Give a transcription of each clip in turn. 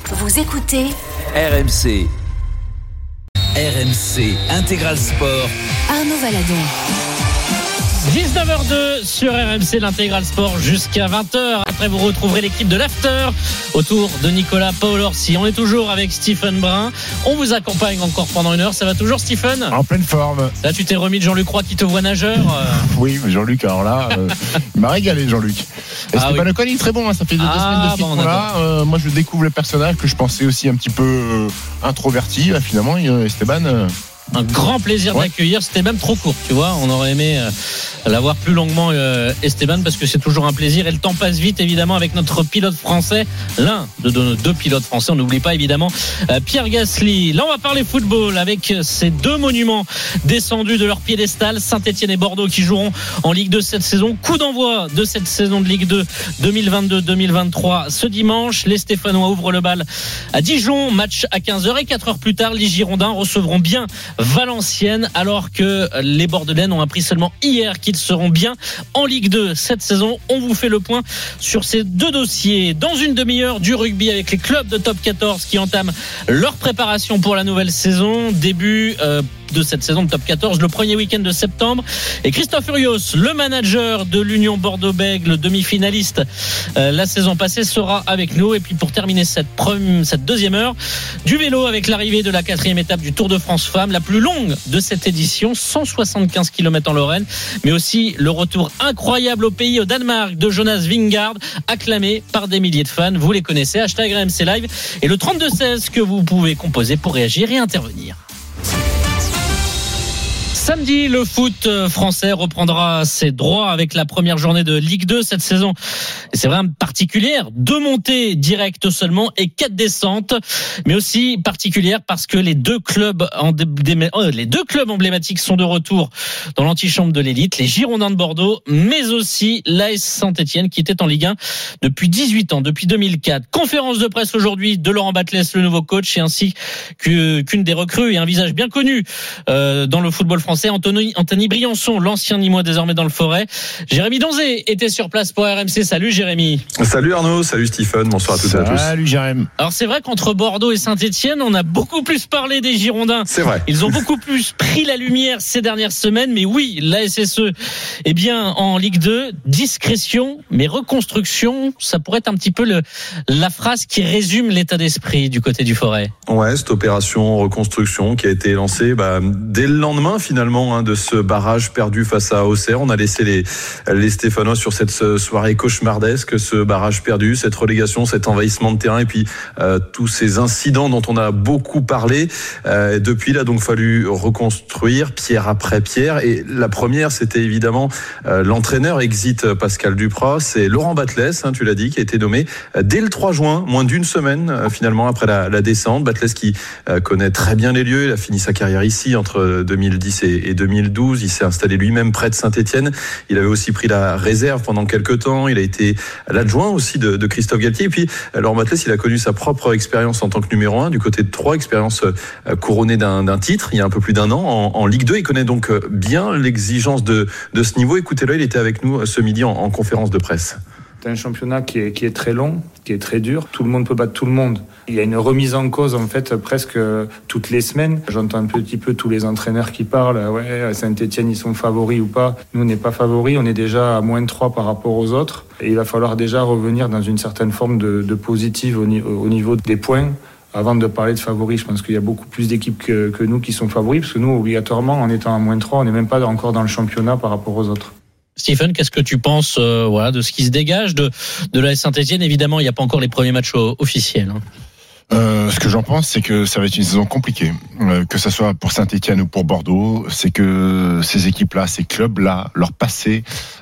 Vous écoutez RMC. RMC Intégral Sport. Arnaud Valadon. 19h02 sur RMC, l'Intégral Sport jusqu'à 20h. Après, vous retrouverez l'équipe de l'After autour de Nicolas Paolorsi. On est toujours avec Stephen Brun. On vous accompagne encore pendant une heure. Ça va toujours, Stephen ? En pleine forme. Là, tu t'es remis de Jean-Luc Roy qui te voit nageur. Oui, mais Jean-Luc, alors là, il m'a régalé, Jean-Luc. Esteban Ocon, il est très bon. Ça fait 2 semaines de film là. Moi, je découvre le personnage que je pensais aussi un petit peu introverti. Là, finalement, Esteban. Un grand plaisir d'accueillir. C'était même trop court, tu vois. On aurait aimé l'avoir plus longuement, Esteban, parce que c'est toujours un plaisir. Et le temps passe vite, évidemment, avec notre pilote français, l'un de nos 2 pilotes français. On n'oublie pas, évidemment, Pierre Gasly. Là, on va parler football avec ces 2 monuments descendus de leur piédestal, Saint-Etienne et Bordeaux, qui joueront en Ligue 2 cette saison. Coup d'envoi de cette saison de Ligue 2 2022-2023 ce dimanche. Les Stéphanois ouvrent le bal à Dijon. Match à 15h et 4 heures plus tard, les Girondins recevront bien Valenciennes, alors que les Bordelais ont appris seulement hier qu'ils seront bien en Ligue 2 cette saison. On vous fait le point sur ces 2 dossiers. Dans une demi-heure, du rugby avec les clubs de top 14 qui entament leur préparation pour la nouvelle saison. Début de cette saison de top 14, le premier week-end de septembre. Et Christophe Furios, le manager de l'Union Bordeaux-Bègles, demi-finaliste la saison passée, sera avec nous. Et puis pour terminer cette deuxième heure, du vélo avec l'arrivée de la 4e étape du Tour de France Femmes, la plus longue de cette édition, 175 km en Lorraine, mais aussi le retour incroyable au pays, au Danemark, de Jonas Vingegaard, acclamé par des milliers de fans. Vous les connaissez, hashtag RMC Live et le 32-16 que vous pouvez composer pour réagir et intervenir. Samedi, le foot français reprendra ses droits avec la première journée de Ligue 2 cette saison. Et c'est vraiment particulière. 2 montées directes seulement et 4 descentes. Mais aussi particulière parce que les deux clubs emblématiques sont de retour dans l'antichambre de l'élite. Les Girondins de Bordeaux, mais aussi l'AS Saint-Etienne qui était en Ligue 1 depuis 18 ans, depuis 2004. Conférence de presse aujourd'hui de Laurent Batles, le nouveau coach, et ainsi qu'une des recrues et un visage bien connu dans le football français. Anthony Briançon, l'ancien Nîmois désormais dans le Forêt. Jérémy Donzé était sur place pour RMC. Salut Jérémy. Salut Arnaud, salut Stephen, bonsoir à toutes et à tous. Salut Jérémy. Alors c'est vrai qu'entre Bordeaux et Saint-Etienne, on a beaucoup plus parlé des Girondins. C'est vrai. Ils ont beaucoup plus pris la lumière ces dernières semaines, mais oui, la SSE est bien en Ligue 2. Discrétion, mais reconstruction, ça pourrait être un petit peu la phrase qui résume l'état d'esprit du côté du Forêt. Ouais, cette opération reconstruction qui a été lancée dès le lendemain finalement de ce barrage perdu face à Auxerre. On a laissé les Stéphanois sur cette soirée cauchemardesque, ce barrage perdu, cette relégation, cet envahissement de terrain et puis tous ces incidents dont on a beaucoup parlé. Depuis, il a donc fallu reconstruire pierre après pierre. Et la première, c'était évidemment l'entraîneur exit Pascal Duprat. C'est Laurent Batles, tu l'as dit, qui a été nommé dès le 3 juin, moins d'une semaine finalement après la descente. Batles qui connaît très bien les lieux. Il a fini sa carrière ici entre 2010 et 2012. Il s'est installé lui-même près de Saint-Etienne. Il avait aussi pris la réserve pendant quelques temps. Il a été l'adjoint aussi de Christophe Galtier. Et puis, Laurent Batles, il a connu sa propre expérience en tant que numéro 1 du côté de Troyes, expérience couronnée d'un titre il y a un peu plus d'1 an en Ligue 2. Il connaît donc bien l'exigence de ce niveau. Écoutez-le, il était avec nous ce midi en conférence de presse. C'est un championnat qui est très long, qui est très dur. Tout le monde peut battre tout le monde. Il y a une remise en cause en fait presque toutes les semaines. J'entends un petit peu tous les entraîneurs qui parlent. Ouais, Saint-Etienne, ils sont favoris ou pas. Nous, on n'est pas favoris. On est déjà à -3 par rapport aux autres. Et il va falloir déjà revenir dans une certaine forme de positive au niveau des points. Avant de parler de favoris, je pense qu'il y a beaucoup plus d'équipes que nous qui sont favoris. Parce que nous, obligatoirement, en étant à -3, on n'est même pas encore dans le championnat par rapport aux autres. Stephen, qu'est-ce que tu penses de ce qui se dégage de la Saint-Etienne? Évidemment, il n'y a pas encore les premiers matchs officiels. Ce que j'en pense, c'est que ça va être une saison compliquée, que ce soit pour Saint-Etienne ou pour Bordeaux. C'est que ces équipes-là, ces clubs-là, leur passé,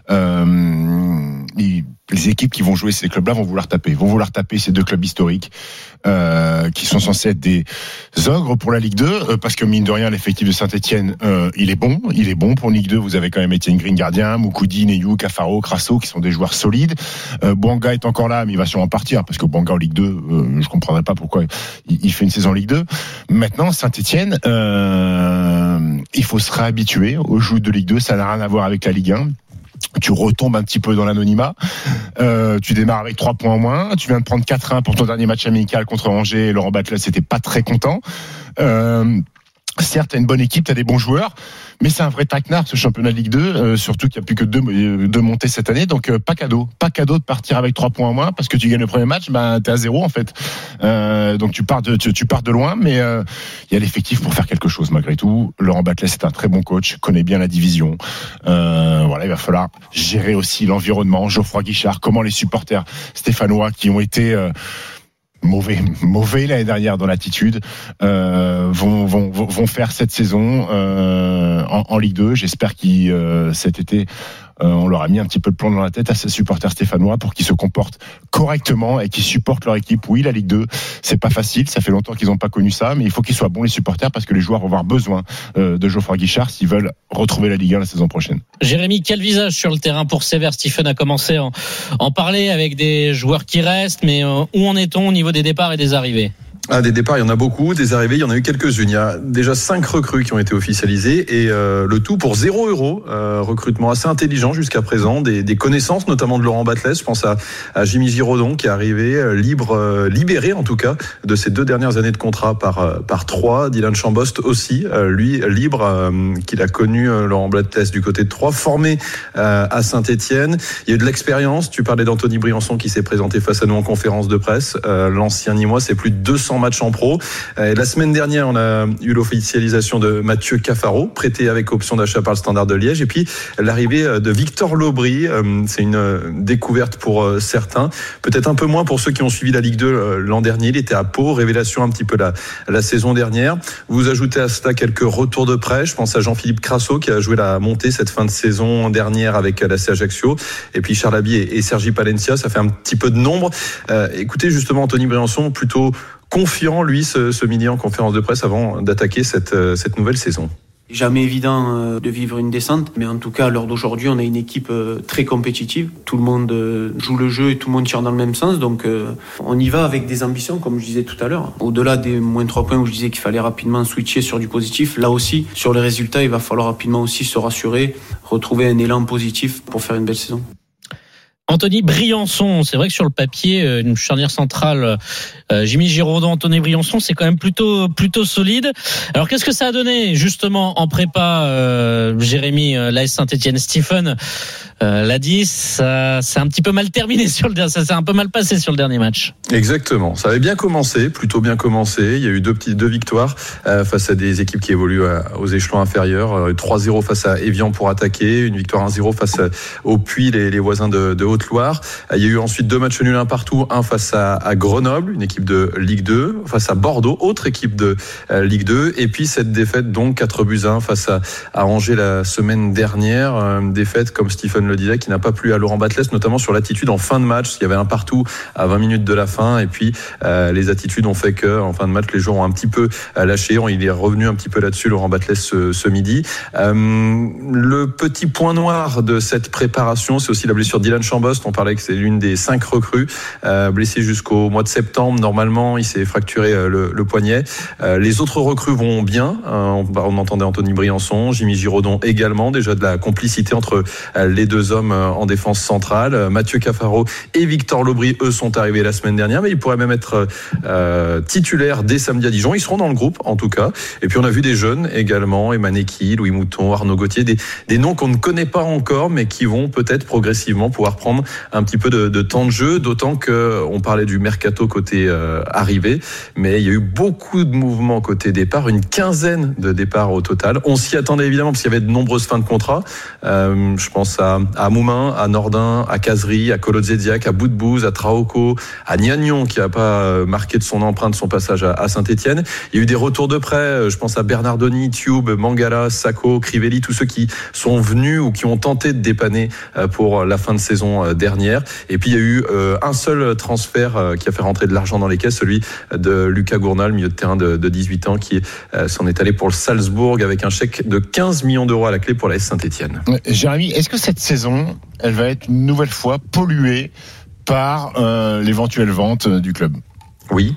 les équipes qui vont jouer ces clubs-là vont vouloir taper ces 2 clubs historiques qui sont censés être des ogres pour la Ligue 2, parce que mine de rien, l'effectif de Saint-Etienne, il est bon pour Ligue 2. Vous avez quand même Étienne Green gardien, Moukoudi, Neyou, Cafaro, Crasso, qui sont des joueurs solides. Bouanga est encore là, mais il va sûrement partir, parce que Bouanga en Ligue 2, je comprendrais pas pourquoi il fait une saison en Ligue 2. Maintenant, Saint-Etienne, il faut se réhabituer aux jeux de Ligue 2, ça n'a rien à voir avec la Ligue 1. tu retombes un petit peu dans l'anonymat. Tu démarres avec 3 points en moins. Tu viens de prendre 4-1 pour ton dernier match amical contre Angers. Laurent Batles n'était pas très content. Certes, t'as une bonne équipe, t'as des bons joueurs, mais c'est un vrai traquenard ce championnat de Ligue 2, surtout qu'il n'y a plus que deux montées cette année, donc pas cadeau de partir avec 3 points en moins, parce que tu gagnes le premier match, t'es à 0 en fait. Donc tu pars de loin, mais il y a l'effectif pour faire quelque chose malgré tout. Laurent Batles est un très bon coach, connaît bien la division. Il va falloir gérer aussi l'environnement. Geoffroy Guichard, comment les supporters stéphanois qui ont été mauvais l'année dernière dans l'attitude vont faire cette saison en Ligue 2. J'espère cet été on leur a mis un petit peu de plomb dans la tête à ces supporters stéphanois pour qu'ils se comportent correctement et qu'ils supportent leur équipe. Oui, la Ligue 2, c'est pas facile, ça fait longtemps qu'ils n'ont pas connu ça, mais il faut qu'ils soient bons les supporters parce que les joueurs vont avoir besoin de Geoffroy Guichard s'ils veulent retrouver la Ligue 1 la saison prochaine. Jérémy, quel visage sur le terrain pour Sévère? Stephen a commencé à en parler avec des joueurs qui restent, mais où en est-on au niveau des départs et des arrivées? Des départs, il y en a beaucoup. Des arrivées, il y en a eu quelques-unes. Il y a déjà 5 recrues qui ont été officialisées et le tout pour 0 €. Recrutement assez intelligent jusqu'à présent. Des connaissances, notamment de Laurent Batles. Je pense à Jimmy Giraudon qui est arrivé libéré en tout cas de ses 2 dernières années de contrat par 3. Dylan Chambost aussi, lui libre, qu'il a connu Laurent Batles du côté de Troyes, formé à Saint-Étienne. Il y a eu de l'expérience. Tu parlais d'Anthony Briançon qui s'est présenté face à nous en conférence de presse. L'ancien Nîmois, c'est plus de 200 matchs en pro. La semaine dernière, on a eu l'officialisation de Mathieu Cafaro, prêté avec option d'achat par le Standard de Liège, et puis l'arrivée de Victor Lobry. C'est une découverte pour certains, peut-être un peu moins pour ceux qui ont suivi la Ligue 2 l'an dernier. Il était à Pau, révélation un petit peu la saison dernière. Vous ajoutez à cela quelques retours de prêt. Je pense à Jean-Philippe Crasso qui a joué la montée cette fin de saison dernière avec la C Ajaccio, et puis Charles Haby et Sergi Palencia. Ça fait un petit peu de nombre. Écoutez justement Anthony Briançon, plutôt confiant, lui, ce midi en conférence de presse avant d'attaquer cette nouvelle saison. Jamais évident de vivre une descente, mais en tout cas, à l'heure d'aujourd'hui, on a une équipe très compétitive. Tout le monde joue le jeu et tout le monde tire dans le même sens, donc on y va avec des ambitions, comme je disais tout à l'heure. Au-delà des moins 3 points où je disais qu'il fallait rapidement switcher sur du positif, là aussi, sur les résultats, il va falloir rapidement aussi se rassurer, retrouver un élan positif pour faire une belle saison. Anthony Briançon, c'est vrai que sur le papier, une charnière centrale, Jimmy Giraudon, Anthony Briançon, c'est quand même plutôt solide. Alors qu'est-ce que ça a donné justement en prépa, Jérémy, l'AS Saint-Étienne? Stephen l'a dit, ça c'est un petit peu mal terminé ça s'est un peu mal passé sur le dernier match. Exactement, ça avait bien commencé, plutôt bien commencé. Il y a eu deux victoires face à des équipes qui évoluent aux échelons inférieurs. 3-0 face à Évian pour attaquer, une victoire 1-0 face au Puy, les voisins de Haute-Loire. Il y a eu ensuite 2 matchs nuls, un partout, un face à Grenoble, une équipe de Ligue 2, face à Bordeaux, autre équipe de Ligue 2, et puis cette défaite donc 4-1 face à Angers la semaine dernière. Défaite, comme Stephen le disait, qui n'a pas plu à Laurent Batles, notamment sur l'attitude en fin de match. Il y avait un partout à 20 minutes de la fin, et puis les attitudes ont fait que en fin de match les joueurs ont un petit peu lâché. Il est revenu un petit peu là-dessus, Laurent Batles, ce midi. Le petit point noir de cette préparation, c'est aussi la blessure de Dylan Chambost. On parlait que c'est l'une des 5 recrues, blessé jusqu'au mois de septembre. Normalement, il s'est fracturé le poignet. Les autres recrues vont bien. On entendait Anthony Briançon, Jimmy Giraudon également. Déjà de la complicité entre les 2 hommes en défense centrale. Mathieu Cafaro et Victor Lobry, eux, sont arrivés la semaine dernière, mais ils pourraient même être titulaires dès samedi à Dijon. Ils seront dans le groupe, en tout cas. Et puis on a vu des jeunes également, Emaneki, Louis Mouton, Arnaud Gauthier, des noms qu'on ne connaît pas encore, mais qui vont peut-être progressivement pouvoir prendre un petit peu de temps de jeu, d'autant qu'on parlait du mercato côté arrivée, mais il y a eu beaucoup de mouvements côté départ, une 15aine de départs au total. On s'y attendait évidemment parce qu'il y avait de nombreuses fins de contrat. Je pense à Moumin, à Nordin, à Cazerie, à Kolodziejczak, à Boudbouz, à Traoko, à Niagnon qui n'a pas marqué de son empreinte son passage à Saint-Étienne. Il y a eu des retours de prêt, je pense à Bernardoni, Tube, Mangala, Sacco, Crivelli, tous ceux qui sont venus ou qui ont tenté de dépanner pour la fin de saison dernière. Et puis il y a eu un seul transfert qui a fait rentrer de l'argent dans les caisses, celui de Lucas Gournal, milieu de terrain de 18 ans, qui s'en est allé pour le Salzbourg avec un chèque de 15 millions d'euros à la clé pour la Saint-Étienne. Jérémy, est-ce que cette saison, elle va être une nouvelle fois polluée par l'éventuelle vente du club? Oui.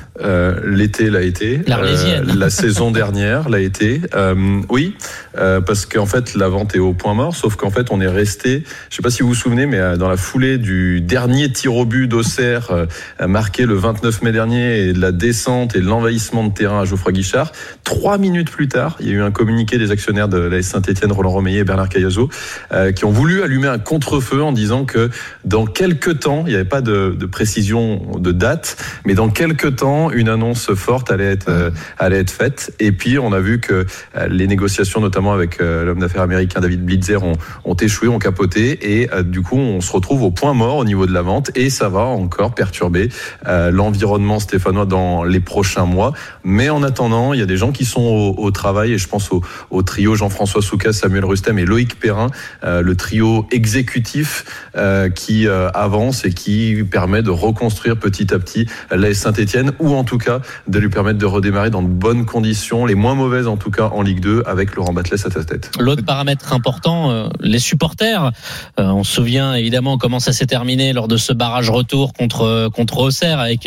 L'été l'a été. La saison dernière l'a été. Oui, parce qu'en fait, la vente est au point mort, sauf qu'en fait, on est resté, je sais pas si vous vous souvenez, mais dans la foulée du dernier tir au but d'Auxerre, marqué le 29 mai dernier, et de la descente et de l'envahissement de terrain à Geoffroy Guichard, 3 minutes plus tard, il y a eu un communiqué des actionnaires de l'AS Saint-Etienne, Roland Romeillet et Bernard Cayazo, qui ont voulu allumer un contre-feu en disant que dans quelques temps, il n'y avait pas de précision de date, mais dans quelques temps, une annonce forte allait être faite. Et puis, on a vu que les négociations, notamment avec l'homme d'affaires américain David Blitzer, ont échoué, ont capoté. Et du coup, on se retrouve au point mort au niveau de la vente. Et ça va encore perturber l'environnement stéphanois dans les prochains mois. Mais en attendant, il y a des gens qui sont au travail. Et je pense au trio Jean-François Soucas, Samuel Rustem et Loïc Perrin, le trio exécutif qui avance et qui permet de reconstruire petit à petit l'AS Saint-Etienne, ou en tout cas de lui permettre de redémarrer dans de bonnes conditions, les moins mauvaises en tout cas en Ligue 2, avec Laurent Batles à sa tête. L'autre paramètre important, les supporters. On se souvient évidemment comment ça s'est terminé lors de ce barrage retour contre Auxerre, avec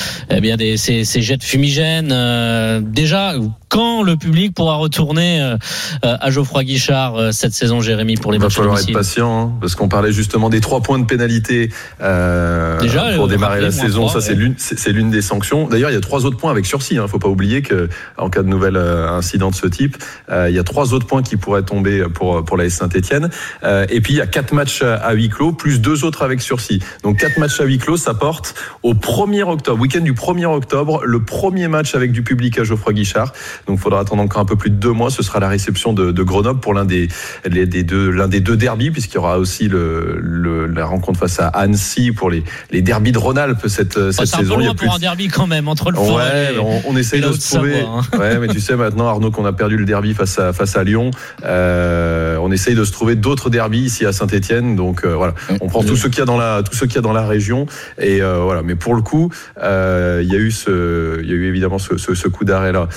ces jets de fumigène. Déjà, quand le public pourra retourner à Geoffroy Guichard cette saison, Jérémy, pour les matchs à domicile? Il va falloir être patient, parce qu'on parlait justement des 3 points de pénalité pour démarrer la saison. 3, ça, c'est l'une des sanctions. D'ailleurs, il y a 3 autres points avec sursis. Faut pas oublier que en cas de nouvel incident de ce type, il y a 3 autres points qui pourraient tomber pour l'AS Saint-Etienne. Et puis il y a 4 matchs à huis clos plus 2 autres avec sursis. Donc 4 matchs à huis clos, ça porte au 1er octobre, week-end du 1er octobre, le premier match avec du public à Geoffroy Guichard. Donc il faudra attendre encore un peu plus de 2 mois. Ce sera la réception de Grenoble pour l'un des deux derbys, puisqu'il y aura aussi la rencontre face à Annecy pour les derbys de Rhône-Alpes cette saison. C'est un peu loin pour un derby quand même, entre le Forêt et on essaye de se trouver. Ouais, mais tu sais maintenant, Arnaud, qu'on a perdu le derby face à Lyon, on essaye de se trouver d'autres derbys ici à Saint-Etienne. Donc voilà, on prend tout ce qu'il y a dans la région, et voilà. Mais pour le coup, il y a eu évidemment ce coup d'arrêt là.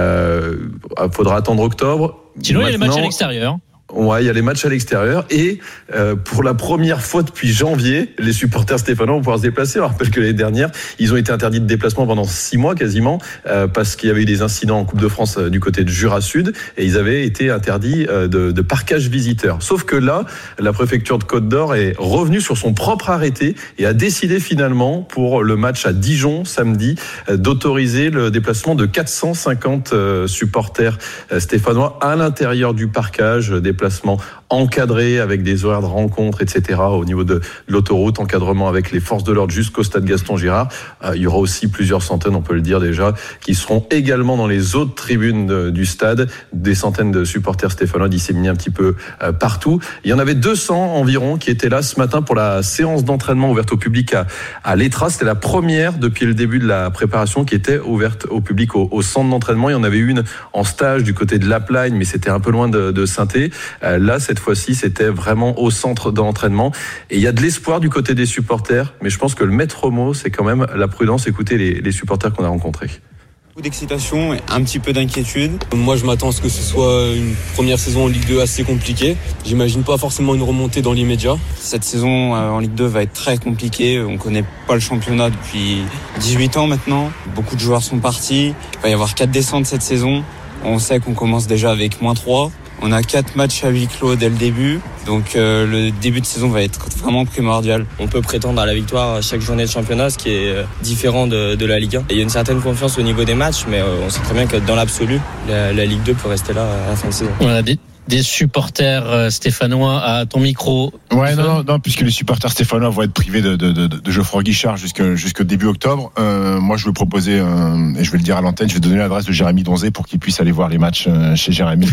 Faudra attendre octobre. Sinon, il y a les matchs à l'extérieur. Ouais, il y a les matchs à l'extérieur, et pour la première fois depuis janvier, les supporters stéphanois vont pouvoir se déplacer. On rappelle que l'année dernière, ils ont été interdits de déplacement pendant 6 mois quasiment, parce qu'il y avait eu des incidents en Coupe de France du côté de Jura Sud, et ils avaient été interdits de parquage visiteur. Sauf que là, la préfecture de Côte d'Or est revenue sur son propre arrêté et a décidé finalement, pour le match à Dijon samedi, d'autoriser le déplacement de 450 supporters stéphanois à l'intérieur du parquage, déplacement encadré avec des horaires de rencontres, etc. au niveau de l'autoroute, encadrement avec les forces de l'ordre jusqu'au stade Gaston Girard. Il y aura aussi plusieurs centaines, on peut le dire déjà, qui seront également dans les autres tribunes du stade, des centaines de supporters stéphanois disséminés un petit peu partout. Il y en avait 200 environ qui étaient là ce matin pour la séance d'entraînement ouverte au public à l'Etra. C'était la première depuis le début de la préparation qui était ouverte au public au centre d'entraînement. Il y en avait une en stage du côté de Laplagne, mais c'était un peu loin de Saint-Étienne. Là, cette fois-ci, c'était vraiment au centre d'entraînement. Et il y a de l'espoir du côté des supporters, mais je pense que le maître mot, c'est quand même la prudence. Écoutez les supporters qu'on a rencontrés. Beaucoup d'excitation et un petit peu d'inquiétude. Moi, je m'attends à ce que ce soit une première saison en Ligue 2 assez compliquée. J'imagine pas forcément une remontée dans l'immédiat. Cette saison en Ligue 2 va être très compliquée. On connaît pas le championnat depuis 18 ans maintenant. Beaucoup de joueurs sont partis. Il va y avoir 4 descentes cette saison. On sait qu'on commence déjà avec -3. On a 4 matchs à huis clos dès le début, donc le début de saison va être vraiment primordial. On peut prétendre à la victoire à chaque journée de championnat, ce qui est différent de la Ligue 1. Et il y a une certaine confiance au niveau des matchs, mais on sait très bien que dans l'absolu, la Ligue 2 peut rester là à la fin de saison. Voilà, des supporters stéphanois à ton micro. Ouais, non, puisque les supporters stéphanois vont être privés de Geoffroy Guichard jusqu'au début octobre. Moi, je vais proposer, et je vais le dire à l'antenne, je vais donner l'adresse de Jérémy Donzé pour qu'il puisse aller voir les matchs chez Jérémy.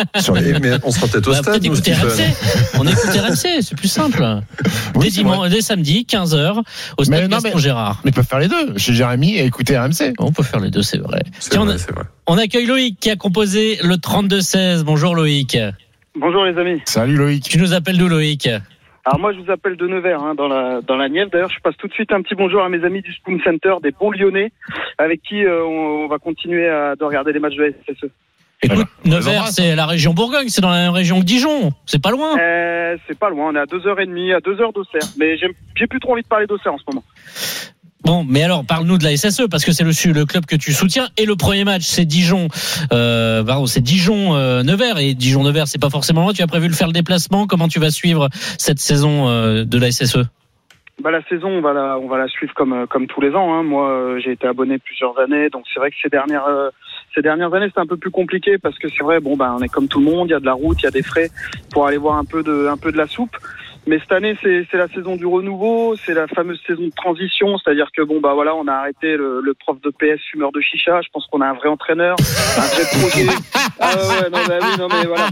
Mais on sera peut-être au stade. On écoute RMC, c'est plus simple. Dès samedi, 15h, au stade Gaston Girard. Mais ils peuvent faire les deux, chez Jérémy et écouter RMC. On peut faire les deux, c'est vrai. C'est vrai. On accueille Loïc qui a composé le 32-16. Bonjour Loïc. Bonjour les amis. Salut Loïc. Tu nous appelles d'où Loïc? Alors moi je vous appelle de Nevers, dans la Nièvre. D'ailleurs je passe tout de suite un petit bonjour à mes amis du Spoon Center, des bons Lyonnais, avec qui on va continuer de regarder les matchs de la SSE. Écoute, Nevers, c'est la région Bourgogne, c'est dans la même région que Dijon, c'est pas loin. C'est pas loin, on est à 2h30, à 2h d'Auxerre. Mais j'ai plus trop envie de parler d'Auxerre en ce moment. Bon, mais alors parle-nous de la SSE parce que c'est le club que tu soutiens et le premier match c'est Dijon, Nevers et Dijon Nevers c'est pas forcément loin. Tu as prévu de faire le déplacement. Comment tu vas suivre cette saison de la SSE? La saison, on va la suivre comme tous les ans. Hein. Moi, j'ai été abonné plusieurs années, donc c'est vrai que ces dernières années, c'était un peu plus compliqué parce que c'est vrai, on est comme tout le monde, il y a de la route, il y a des frais pour aller voir un peu de la soupe. Mais cette année, c'est la saison du renouveau, c'est la fameuse saison de transition, c'est-à-dire que on a arrêté le prof de PS fumeur de chicha. Je pense qu'on a un vrai entraîneur, un vrai projet. Voilà.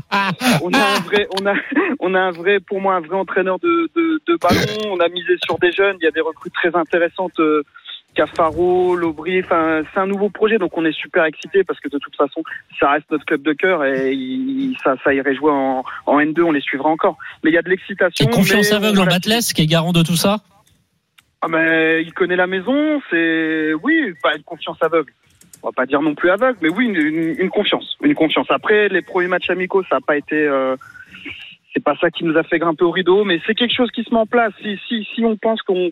On a un vrai, pour moi, un vrai entraîneur de ballon. On a misé sur des jeunes. Il y a des recrues très intéressantes. Cafaro, Lobry, c'est un nouveau projet, donc on est super excités parce que de toute façon, ça reste notre club de cœur et ça irait jouer en N2, on les suivra encore. Mais il y a de l'excitation. Et confiance aveugle en Batles, qui est garant de tout ça? Il connaît la maison, pas une confiance aveugle. On va pas dire non plus aveugle, mais oui, une confiance. Une confiance. Après, les premiers matchs amicaux, ça n'a pas été... c'est pas ça qui nous a fait grimper au rideau, mais c'est quelque chose qui se met en place. Si on pense qu'on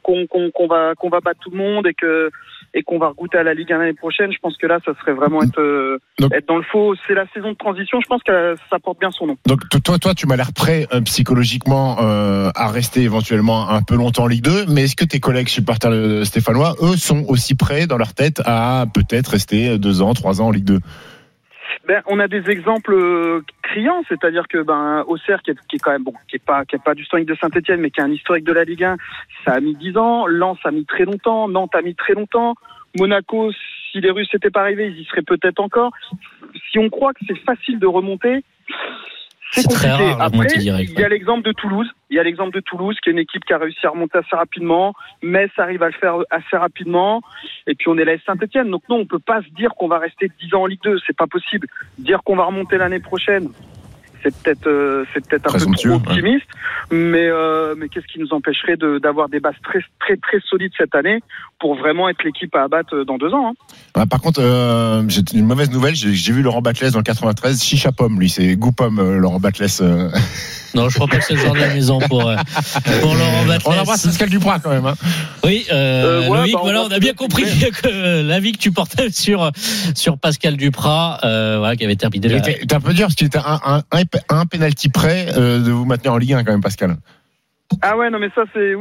va battre tout le monde et qu'on va regoûter à la Ligue 1 l'année prochaine, je pense que là, ça serait vraiment être dans le faux. C'est la saison de transition. Je pense que ça porte bien son nom. Donc toi, tu m'as l'air prêt psychologiquement à rester éventuellement un peu longtemps en Ligue 2. Mais est-ce que tes collègues supporters stéphanois, eux, sont aussi prêts dans leur tête à peut-être rester 2 ans, 3 ans en Ligue 2? On a des exemples criants, c'est-à-dire que Auxerre qui est quand même qui est pas du historique de Saint-Etienne, mais qui est un historique de la Ligue 1, ça a mis 10 ans. Lens a mis très longtemps, Nantes a mis très longtemps. Monaco, si les Russes n'étaient pas arrivés, ils y seraient peut-être encore. Si on croit que c'est facile de remonter, c'est compliqué. Très rare, après, direct, il y a l'exemple de Toulouse. Il y a l'exemple de Toulouse, qui est une équipe qui a réussi à remonter assez rapidement. Metz arrive à le faire assez rapidement. Et puis on est la Saint-Etienne. Donc non, on peut pas se dire qu'on va rester 10 ans en Ligue 2. C'est pas possible. Dire qu'on va remonter l'année prochaine, c'est peut-être un peu trop optimiste. Mais qu'est-ce qui nous empêcherait d'avoir des bases très très très solides cette année pour vraiment être l'équipe à abattre dans 2 ans. Hein. Par contre, j'ai une mauvaise nouvelle. J'ai vu Laurent Batles dans le 93. Chicha pomme, lui, c'est goût pomme. Laurent Batles. Non, je crois pas que c'est le genre de la maison pour Laurent Batles. On embrasse Pascal Duprat quand même. Hein. Oui, Loïc, on a bien compris que l'avis que tu portais sur Pascal Duprat, qui avait terminé. T'es un peu dur parce qu'il était un penalty près de vous maintenir en Ligue 1 quand même, Pascal. Ah ouais, non mais ça c'est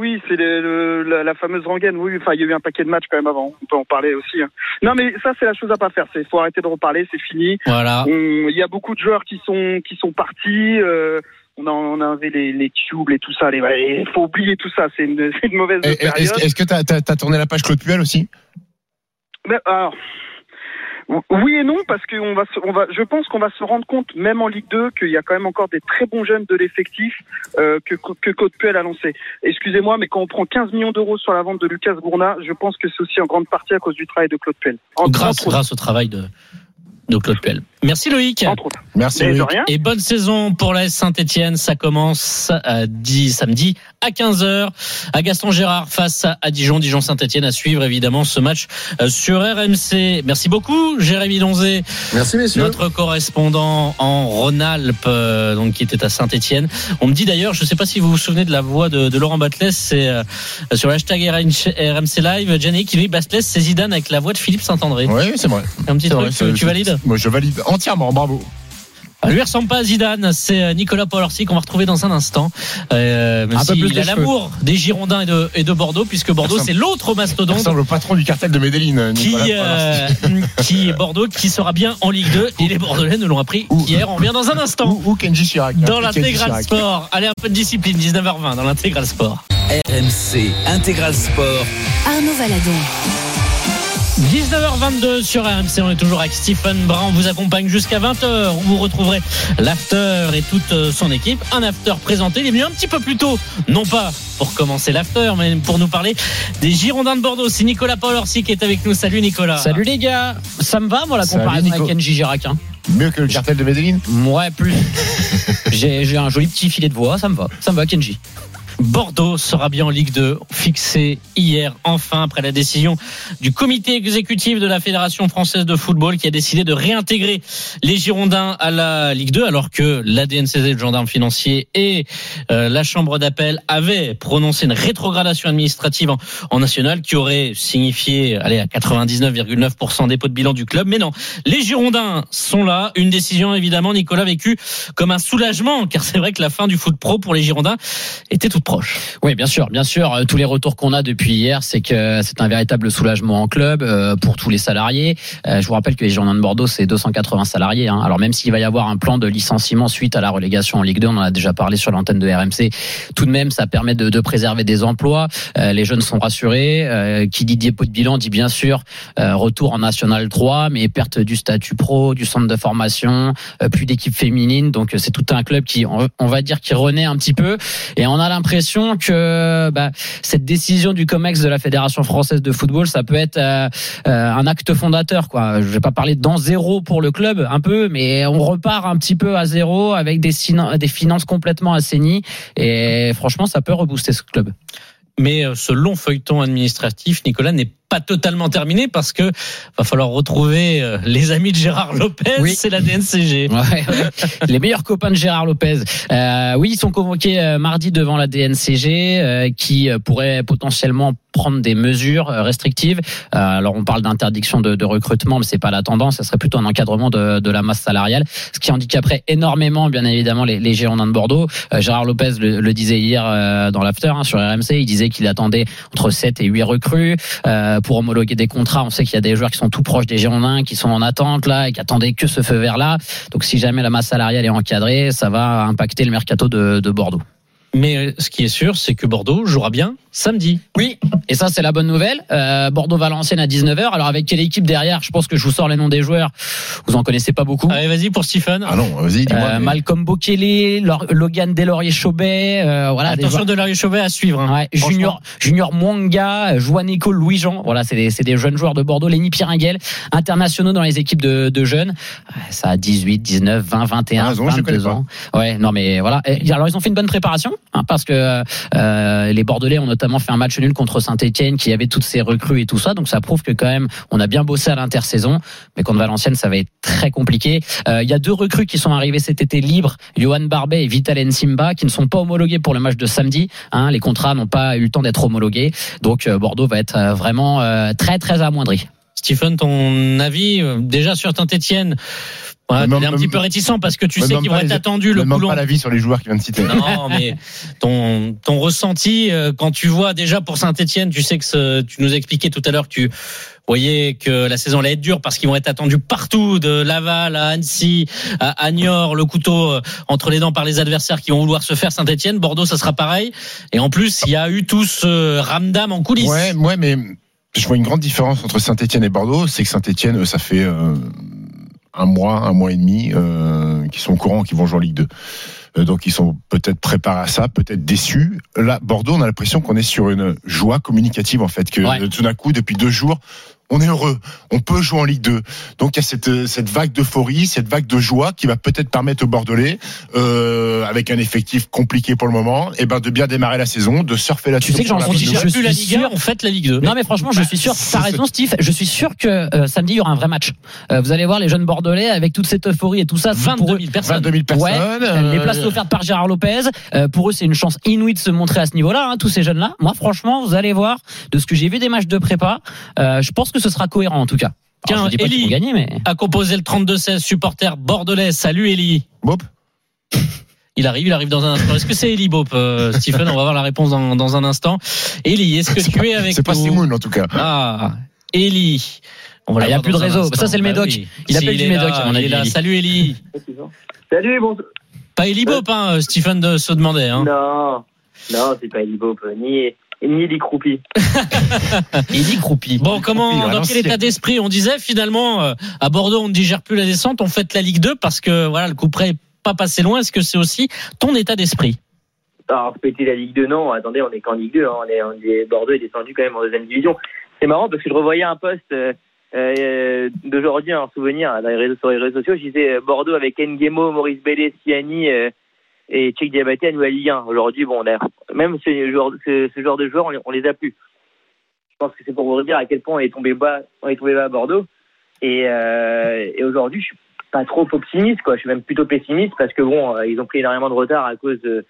la fameuse rengaine. Oui, il y a eu un paquet de matchs quand même avant. On peut en parler aussi. Hein. Non mais ça c'est la chose à pas faire. Faut arrêter de reparler, c'est fini. Voilà. Il y a beaucoup de joueurs qui sont partis. On a enlevé les tubes et tout ça. Il faut oublier tout ça. C'est une mauvaise période. Est-ce que t'as tourné la page Claude Puel aussi? Alors. Oui et non, parce que je pense qu'on va se rendre compte, même en Ligue 2, qu'il y a quand même encore des très bons jeunes de l'effectif que Claude Puel a lancé. Excusez-moi, mais quand on prend 15 millions d'euros sur la vente de Lucas Gourna, je pense que c'est aussi en grande partie à cause du travail de Claude Puel. Grâce au travail de Claude Puel. Merci Loïc. Merci Loïc. Et bonne saison pour la Saint-Etienne. Ça commence samedi à 15h à Gaston Gérard face à Dijon Saint-Etienne. À suivre évidemment ce match sur RMC. Merci beaucoup Jérémy Donzé. Merci messieurs. Notre correspondant en Rhône-Alpes, donc qui était à Saint-Etienne. On me dit d'ailleurs, je ne sais pas si vous vous souvenez de la voix de Laurent Batles, c'est sur le hashtag RMC Live, Gianni qui dit Batles c'est Zidane avec la voix de Philippe Saint-André. Oui, c'est vrai. Un petit truc, tu valides? Moi je valide entièrement, bravo. Lui ressemble pas à Zidane, c'est Nicolas Paul-Orsi qu'on va retrouver dans un instant. Il a l'amour des Girondins et de Bordeaux, puisque Bordeaux c'est l'autre mastodonte. Ça ressemble au patron du cartel de Medellín, qui est Bordeaux, qui sera bien en Ligue 2. Et les Bordelais nous l'ont appris hier. On revient dans un instant. Ou Kenji Chirac. Dans l'intégral sport. Allez, un peu de discipline, 19h20 dans l'intégral sport. RMC intégral sport. Arnaud Valadon. 19h22 sur RMC, on est toujours avec Stephen Brun, on vous accompagne jusqu'à 20h où vous retrouverez l'after et toute son équipe. Un after présenté, il est venu un petit peu plus tôt, non pas pour commencer l'after, mais pour nous parler des Girondins de Bordeaux. C'est Nicolas Paul-Orsi qui est avec nous. Salut Nicolas. Salut les gars, ça me va moi la comparaison avec Kenji Girac hein. Mieux que le cartel de Medellín? Ouais, plus. J'ai un joli petit filet de voix, ça me va Kenji. Bordeaux sera bien en Ligue 2, fixé hier, enfin, après la décision du comité exécutif de la Fédération française de football qui a décidé de réintégrer les Girondins à la Ligue 2, alors que la DNCG, le gendarme financier, et la Chambre d'appel avaient prononcé une rétrogradation administrative en national qui aurait signifié à 99,9% dépôt de bilan du club. Mais non, les Girondins sont là. Une décision, évidemment, Nicolas, vécue comme un soulagement, car c'est vrai que la fin du foot pro pour les Girondins était toute proche. Oui, bien sûr. Tous les retours qu'on a depuis hier, c'est que c'est un véritable soulagement en club pour tous les salariés. Je vous rappelle que les Girondins de Bordeaux, c'est 280 salariés. Alors même s'il va y avoir un plan de licenciement suite à la relégation en Ligue 2, on en a déjà parlé sur l'antenne de RMC. Tout de même, ça permet de préserver des emplois. Les jeunes sont rassurés. Qui dit dépôt de bilan dit bien sûr retour en National 3, mais perte du statut pro, du centre de formation, plus d'équipe féminine. Donc c'est tout un club qui, on va dire, qui renaît un petit peu. Et on a l'impression que cette décision du COMEX de la Fédération française de football, ça peut être un acte fondateur, quoi. Je vais pas parler d'an zéro pour le club, un peu, mais on repart un petit peu à zéro avec des finances complètement assainies. Et franchement, ça peut rebooster ce club. Mais ce long feuilleton administratif, Nicolas, n'est pas totalement terminé parce que va falloir retrouver les amis de Gérard Lopez. Oui. C'est la DNCG. Ouais. Les meilleurs copains de Gérard Lopez. Oui, ils sont convoqués mardi devant la DNCG qui pourrait potentiellement prendre des mesures restrictives. Alors on parle d'interdiction de recrutement, mais c'est pas la tendance. Ça serait plutôt un encadrement de la masse salariale, ce qui handicaperait énormément, bien évidemment, les Girondins de Bordeaux. Gérard Lopez le disait hier dans l'after sur RMC. Il disait qu'il attendait entre 7 et 8 recrues pour homologuer des contrats. On sait qu'il y a des joueurs qui sont tout proches des Girondins, qui sont en attente là et qui attendaient que ce feu vert là. Donc si jamais la masse salariale est encadrée, ça va impacter le mercato de Bordeaux. Mais ce qui est sûr, c'est que Bordeaux jouera bien samedi. Oui, et ça c'est la bonne nouvelle. Bordeaux-Valenciennes à 19h. Alors avec quelle équipe derrière? Je pense que je vous sors les noms des joueurs. Vous en connaissez pas beaucoup. Allez, vas-y pour Stephen. Ah non, vas-y, dis-moi. Malcolm Bokele, Logan Delaurier-Chaubet. Voilà. Attention, Delaurier-Chaubet à suivre. Hein. Ouais, Junior Mwanga, Joanico Louis-Jean. Voilà, c'est des jeunes joueurs de Bordeaux. Lenny Piringuel, internationaux dans les équipes de jeunes. Ça a 18, 19, 20, 21, 22 ans. Ouais, non mais voilà. Alors ils ont fait une bonne préparation. Parce que les Bordelais ont notamment fait un match nul contre Saint-Etienne qui avait toutes ses recrues et tout ça, donc ça prouve que quand même on a bien bossé à l'intersaison, mais contre Valenciennes ça va être très compliqué. Il y a 2 recrues qui sont arrivées cet été libres, Johan Barbet et Vital Nsimba, qui ne sont pas homologués pour le match de samedi. Les contrats n'ont pas eu le temps d'être homologués, donc Bordeaux va être vraiment très très amoindri. Stephen, ton avis déjà sur Saint-Etienne? Ouais, t'es un petit peu réticent parce que tu sais qu'ils vont être attendus le boulot. Pas l'avis sur les joueurs qui viennent de citer. Non, mais ton ressenti quand tu vois déjà pour Saint-Etienne, tu sais que tu nous expliquais tout à l'heure que tu voyais que la saison allait être dure parce qu'ils vont être attendus partout, de Laval à Annecy, à Niort, le couteau entre les dents par les adversaires qui vont vouloir se faire. Saint-Etienne, Bordeaux, ça sera pareil. Et en plus, il y a eu tout ce ramdam en coulisses. Ouais, mais je vois une grande différence entre Saint-Etienne et Bordeaux, c'est que Saint-Etienne, ça fait un mois et demi qui sont au courant qu'ils vont jouer en Ligue 2. Donc ils sont peut-être préparés à ça, peut-être déçus. Là, Bordeaux, on a l'impression qu'on est sur une joie communicative en fait, que tout d'un coup, depuis 2 jours, on est heureux, on peut jouer en Ligue 2. Donc il y a cette vague d'euphorie, cette vague de joie qui va peut-être permettre aux Bordelais, avec un effectif compliqué pour le moment, de bien démarrer la saison, de surfer là-dessus. Tu sais que je suis la Ligue 1, on fait la Ligue 2. Non mais franchement, je suis sûr, t'as raison Steve, je suis sûr que samedi il y aura un vrai match. Vous allez voir les jeunes Bordelais avec toute cette euphorie et tout ça. 22 000 personnes. 22 000 personnes. Ouais, les places offertes par Gérard Lopez. Pour eux, c'est une chance inouïe de se montrer à ce niveau-là, tous ces jeunes-là. Moi, franchement, vous allez voir, de ce que j'ai vu des matchs de prépa, je pense que ce sera cohérent en tout cas. Tiens, Elie a composé le 32-16 supporter bordelais. Salut Elie. Bop. Il arrive dans un instant. Est-ce que c'est Elie Bop, Stephen? On va voir la réponse dans un instant. Elie, est-ce que tu es avec nous? C'est pas Simoun en tout cas. Ah, Elie. Il n'y a plus de réseau. Ça, c'est le Médoc. Oui. Il appelle du Médoc. Il est là. Salut Elie. Salut, bon. Pas Elie Bop, Stephen se demandait. Non, c'est pas Elie Bop, ni Elie Croupi. Elie Croupi. Bon, dans quel état d'esprit? On disait finalement, à Bordeaux, on ne digère plus la descente, on fait la Ligue 2 parce que voilà, le coup près n'est pas passé loin. Est-ce que c'est aussi ton état d'esprit? Alors, péter la Ligue 2, non. Attendez, on est qu'en Ligue 2. Bordeaux est descendu quand même en 2e division. C'est marrant parce que je revoyais un post d'aujourd'hui en souvenir sur les réseaux sociaux. Je disais Bordeaux avec Nguemo, Maurice Bellé, Siani et Cheikh Diabaté à nous à Ligue 1. Aujourd'hui, bon, même ce genre de joueurs, on les a plus. Je pense que c'est pour vous dire à quel point on est tombé bas à Bordeaux. Et aujourd'hui, je suis pas trop optimiste, quoi. Je suis même plutôt pessimiste parce que bon, ils ont pris énormément de retard à cause de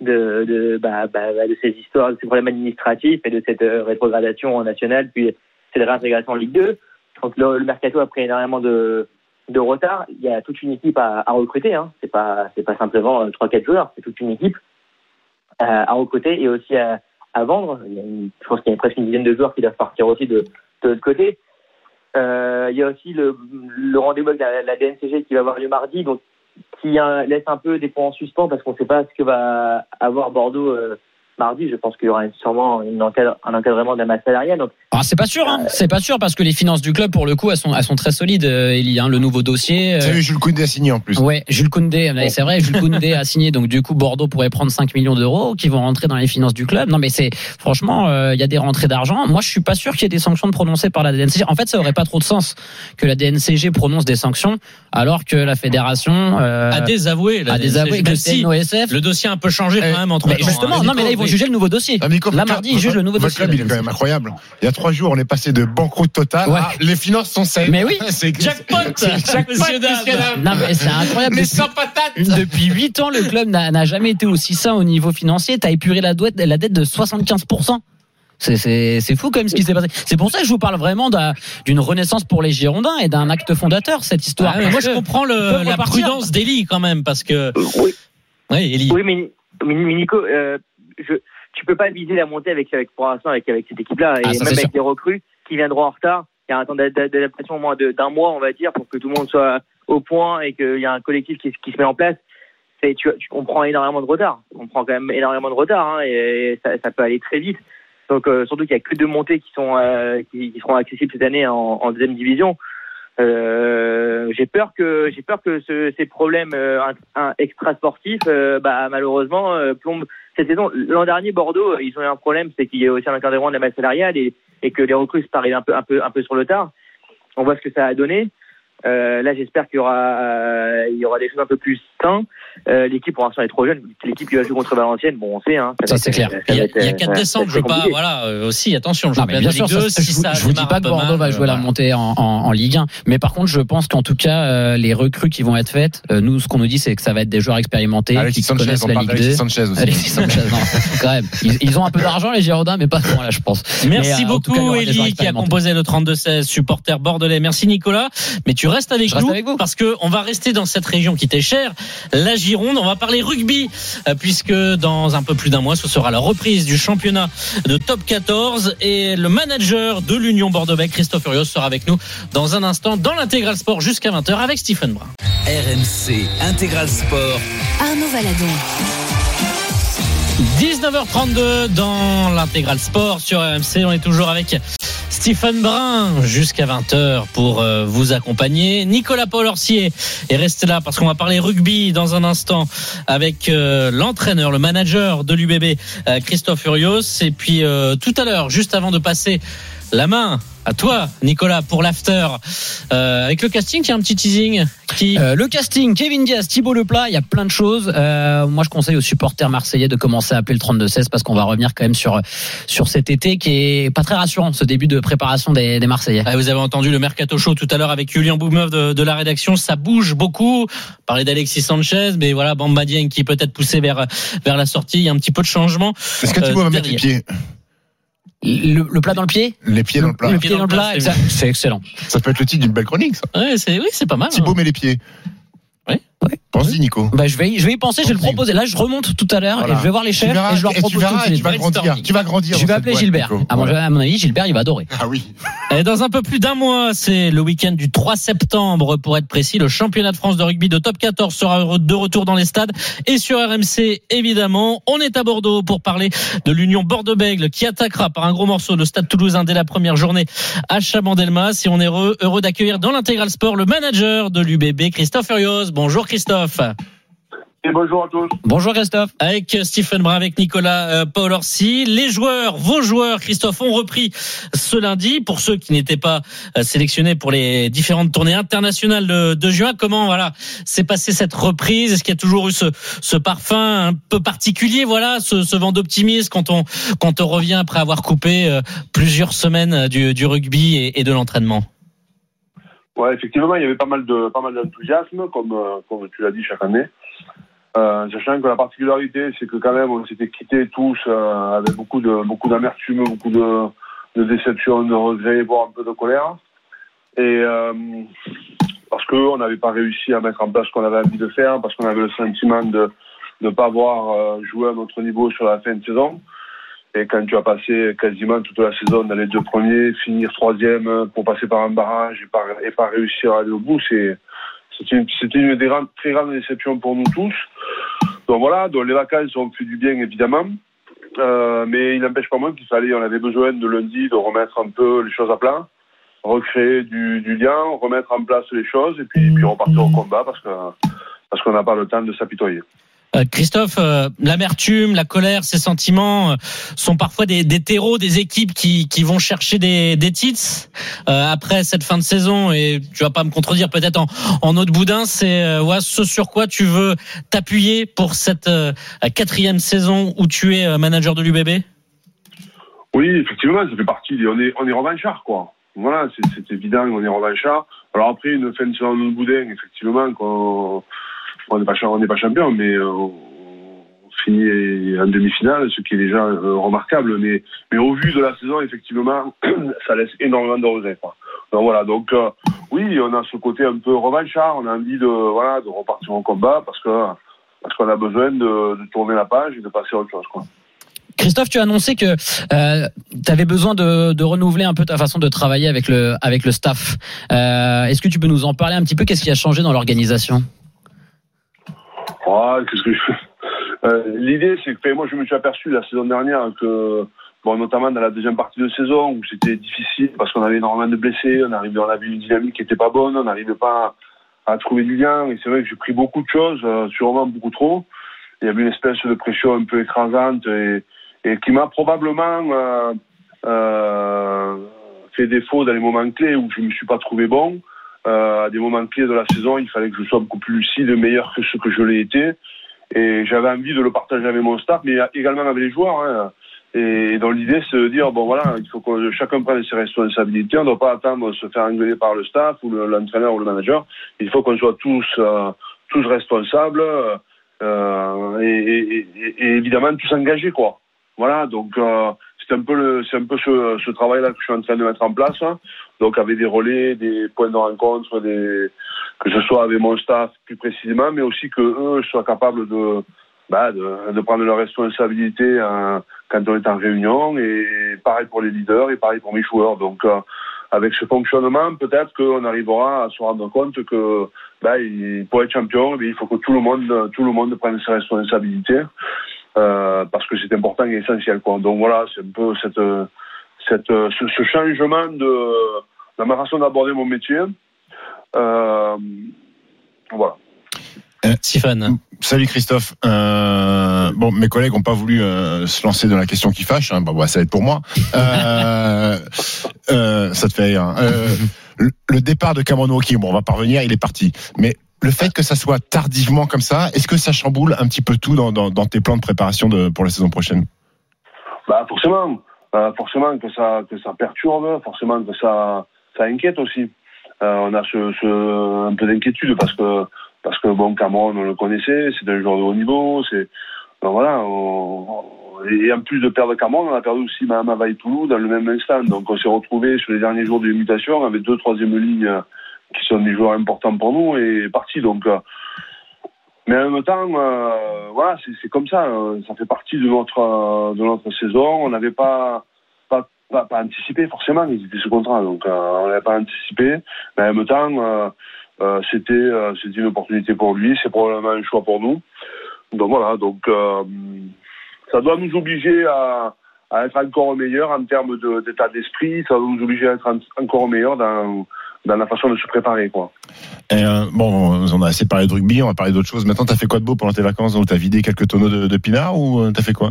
ces histoires, de ces problèmes administratifs et de cette rétrogradation en nationale, puis cette réintégration en Ligue 2. Donc le mercato a pris énormément de retard. Il y a toute une équipe à recruter, hein. C'est pas simplement 3-4 joueurs, c'est toute une équipe à recruter et aussi à vendre. Je pense qu'il y a presque une dizaine de joueurs qui doivent partir aussi de l'autre côté. Il y a aussi le rendez-vous avec la DNCG qui va avoir lieu mardi, donc qui laisse un peu des points en suspens parce qu'on ne sait pas ce que va avoir Bordeaux mardi. Je pense qu'il y aura sûrement un encadrement de la masse salariale. Donc, c'est pas sûr, hein. C'est pas sûr parce que les finances du club, pour le coup, elles sont très solides, Elie, hein. Le nouveau dossier. Vous savez, Jules Koundé a signé en plus. Ouais, Jules Koundé, c'est vrai, Jules Koundé a signé, donc du coup, Bordeaux pourrait prendre 5 millions d'euros qui vont rentrer dans les finances du club. Non, mais franchement, il y a des rentrées d'argent. Moi, je suis pas sûr qu'il y ait des sanctions prononcées par la DNCG. En fait, ça aurait pas trop de sens que la DNCG prononce des sanctions alors que la fédération a désavoué que le CNOSF. Le dossier a un peu changé quand même entre temps. Justement, non, mais là, ils vont juger le nouveau dossier. Là, mardi, ils jugent le nouveau dossier. Votre club, il est quand même incroyable. Il y a 3 jours, on est passé de banqueroute totale à les finances sont saines. Mais oui, jackpot, monsieur dame. Non, mais c'est incroyable. Mais sans patate. Depuis 8 ans, le club n'a jamais été aussi sain au niveau financier. T'as épuré la dette de 75%. C'est fou quand même ce qui s'est passé. C'est pour ça que je vous parle vraiment d'une renaissance pour les Girondins et d'un acte fondateur, cette histoire. Mais moi, je comprends la prudence d'Elie quand même, parce que. Oui, Elie. Oui, mais Nico, tu peux pas viser la montée avec pour l'instant avec cette équipe-là, et même avec des recrues qui viendront en retard. Il y a un temps d'adaptation au moins d'un mois, on va dire, pour que tout le monde soit au point et qu'il y a un collectif qui se met en place. On prend énormément de retard. On prend quand même énormément de retard, hein, et ça peut aller très vite. Donc surtout qu'il y a que 2 montées qui seront accessibles cette année en deuxième division. J'ai peur que ces problèmes extra sportifs malheureusement plombent cette saison. L'an dernier, Bordeaux, ils ont eu un problème, c'est qu'il y a aussi un encadrement de la masse salariale et que les recrues se arrivent un peu sur le tard. On voit ce que ça a donné. Là, j'espère qu'il y aura des choses un peu plus saines. L'équipe pour l'instant est trop jeune. L'équipe qui va jouer contre Valenciennes, bon, on sait, hein. Ça c'est clair. Il y a 4 décembre, je veux pas, aussi, attention, je bien sûr, je vous dis pas que Bordeaux va jouer la montée en Ligue 1, mais par contre, je pense qu'en tout cas, les recrues qui vont être faites, nous, ce qu'on nous dit, c'est que ça va être des joueurs expérimentés qui connaissent la Ligue 2. Alexis Sanchez, non, quand même. Ils ont un peu d'argent, les Girondins, mais pas ce point-là, je pense. Merci beaucoup, Elie, qui a composé le 32-16, supporter bordelais. Merci, Nicolas. Mais tu restes avec nous parce que on va rester dans cette région qui t'est chère, la Gironde. On va parler rugby puisque dans un peu plus d'un mois, ce sera la reprise du championnat de Top 14 et le manager de l'Union Bordeaux-Bègles, Christophe Furios, sera avec nous dans un instant dans l'Intégral Sport jusqu'à 20h avec Stephen Brun. RMC Intégral Sport. Arnaud Valadon. 19h32 dans l'Intégral Sport sur RMC. On est toujours avec Stephen Brun jusqu'à 20h pour vous accompagner. Nicolas Paul-Orsier est resté là parce qu'on va parler rugby dans un instant avec l'entraîneur, le manager de l'UBB, Christophe Furios. Et puis tout à l'heure, juste avant de passer la main à toi, Nicolas, pour l'after. Avec le casting, il y a un petit teasing. Le casting, Kevin Diaz, Thibaut Leplat, il y a plein de choses. Moi, je conseille aux supporters marseillais de commencer à appeler le 32-16 parce qu'on va revenir quand même sur cet été qui est pas très rassurant, ce début de préparation des Marseillais. Vous avez entendu le Mercato Show tout à l'heure avec Julien Boumeuve de la rédaction. Ça bouge beaucoup. Parler d'Alexis Sanchez, mais voilà, Bamba Dieng qui peut être poussé vers la sortie. Il y a un petit peu de changement. Est-ce que Thibaut va mettre les pieds? Le plat dans le pied? Les pieds dans le plat. Le pied dans le plat, c'est excellent. Ça peut être le titre d'une belle chronique, ça. Oui, c'est pas mal. Thibaut met les pieds. Oui. Pense-y, Nico. Je vais y penser, je vais le proposer. Là, je remonte tout à l'heure et je vais voir les chefs et je leur propose tout de suite. Tu vas grandir. Je vais appeler Gilbert. À mon avis, Gilbert, il va adorer. Ah oui. Et dans un peu plus d'un mois, c'est le week-end du 3 septembre, pour être précis. Le championnat de France de rugby de Top 14 sera de retour dans les stades et sur RMC, évidemment. On est à Bordeaux pour parler de l'Union Bordeaux-Bègles qui attaquera par un gros morceau le stade toulousain dès la première journée à Chabandelmas. Et on est heureux d'accueillir dans l'Intégral Sport le manager de l'UBB, Christophe Furios. Bonjour Christophe. Et bonjour à tous. Bonjour Christophe. Avec Stephen Brun, avec Nicolas Paul Orsi. Les joueurs, vos joueurs, Christophe, ont repris ce lundi. Pour ceux qui n'étaient pas sélectionnés pour les différentes tournées internationales de juin, comment s'est passée cette reprise? Est-ce qu'il y a toujours eu ce parfum un peu particulier, ce vent d'optimisme quand on revient après avoir coupé plusieurs semaines du rugby et de l'entraînement? Ouais, effectivement, il y avait pas mal d'enthousiasme, comme tu l'as dit, chaque année. Sachant que la particularité, c'est que quand même, on s'était quittés tous avec beaucoup d'amertume, beaucoup de déception, de regrets, voire un peu de colère. Et parce qu'on n'avait pas réussi à mettre en place ce qu'on avait envie de faire, parce qu'on avait le sentiment de ne pas avoir joué à notre niveau sur la fin de saison. Et quand tu as passé quasiment toute la saison dans les 2 premiers, finir 3e pour passer par un barrage et pas réussir à aller au bout, c'était une très grande déception pour nous tous. Donc voilà, les vacances ont fait du bien évidemment, mais il n'empêche pas moins on avait besoin de lundi de remettre un peu les choses à plat, recréer du lien, remettre en place les choses et puis repartir au combat parce qu'on n'a pas le temps de s'apitoyer. Christophe, l'amertume, la colère, ces sentiments sont parfois des terreaux des équipes qui vont chercher des titres après cette fin de saison, et tu vas pas me contredire peut-être en eau de boudin, c'est ce sur quoi tu veux t'appuyer pour cette 4e saison où tu es manager de l'UBB? Oui, effectivement, ça fait partie, on est revanchard, quoi. Voilà, c'est évident, on est revanchard. Alors après, une fin de saison en eau de boudin, effectivement, on n'est pas champion, mais on finit en demi-finale, ce qui est déjà remarquable. Mais au vu de la saison, effectivement, ça laisse énormément de regrets, quoi. Donc voilà. Donc oui, on a ce côté un peu revanchard. On a envie de repartir en combat parce qu'on a besoin de tourner la page et de passer à autre chose, quoi. Christophe, tu as annoncé que tu avais besoin de renouveler un peu ta façon de travailler avec le staff. Est-ce que tu peux nous en parler un petit peu? Qu'est-ce qui a changé dans l'organisation? L'idée, c'est que moi, je me suis aperçu la saison dernière que, notamment dans la deuxième partie de saison, où c'était difficile parce qu'on avait énormément de blessés, on avait une dynamique qui était pas bonne, on n'arrivait pas à trouver du lien, et c'est vrai que j'ai pris beaucoup de choses, sûrement beaucoup trop. Il y avait une espèce de pression un peu écrasante et qui m'a probablement fait défaut dans les moments clés où je me suis pas trouvé bon. À des moments clés de la saison, il fallait que je sois beaucoup plus lucide, meilleur que ce que je l'ai été. Et j'avais envie de le partager avec mon staff, mais également avec les joueurs. Hein. Et dans l'idée, c'est de dire, il faut que chacun prenne ses responsabilités. On ne doit pas attendre de se faire engueuler par le staff ou l'entraîneur ou le manager. Il faut qu'on soit tous responsables et évidemment tous engagés, quoi. Voilà, donc c'est un peu ce travail-là que je suis en train de mettre en place. Hein. Donc avec des relais, des points de rencontre, que ce soit avec mon staff plus précisément, mais aussi que eux soient capables de prendre leurs responsabilités quand on est en réunion, et pareil pour les leaders et pareil pour mes joueurs. Donc avec ce fonctionnement, peut-être qu'on arrivera à se rendre compte que pour être champion, il faut que tout le monde prenne ses responsabilités. Parce que c'est important et essentiel, quoi. Donc voilà, c'est un peu ce changement de ma façon d'aborder mon métier. Voilà. Stéphane. Salut Christophe. Mes collègues n'ont pas voulu se lancer dans la question qui fâche. Hein. Ça va être pour moi. Ça te fait rire. Le départ de Cameron Walking, on va pas revenir, il est parti. Mais le fait que ça soit tardivement comme ça, est-ce que ça chamboule un petit peu tout dans tes plans de préparation pour la saison prochaine? Forcément que ça perturbe, forcément que ça inquiète aussi. On a un peu d'inquiétude parce que Cameron, on le connaissait, c'est un joueur de haut niveau, et en plus de perdre Cameron, on a perdu aussi Mahama Vaipulu dans le même instant. Donc on s'est retrouvé sur les derniers jours de mutation avec 2 troisième lignes qui sont des joueurs importants pour nous, et parti. Donc, mais en même temps, c'est comme ça. Ça fait partie de notre saison. On n'avait pas anticipé forcément. Ils étaient sous contrat, donc on n'avait pas anticipé. Mais en même temps, c'était une opportunité pour lui. C'est probablement un choix pour nous. Donc voilà. Donc ça doit nous obliger à être encore meilleur en termes d'état d'esprit. Ça doit nous obliger à être encore meilleur dans la façon de se préparer, quoi. Et bon, on a assez parlé de rugby, on va parler d'autres choses. Maintenant, t'as fait quoi de beau pendant tes vacances? Donc, t'as vidé quelques tonneaux de pinard ou t'as fait quoi?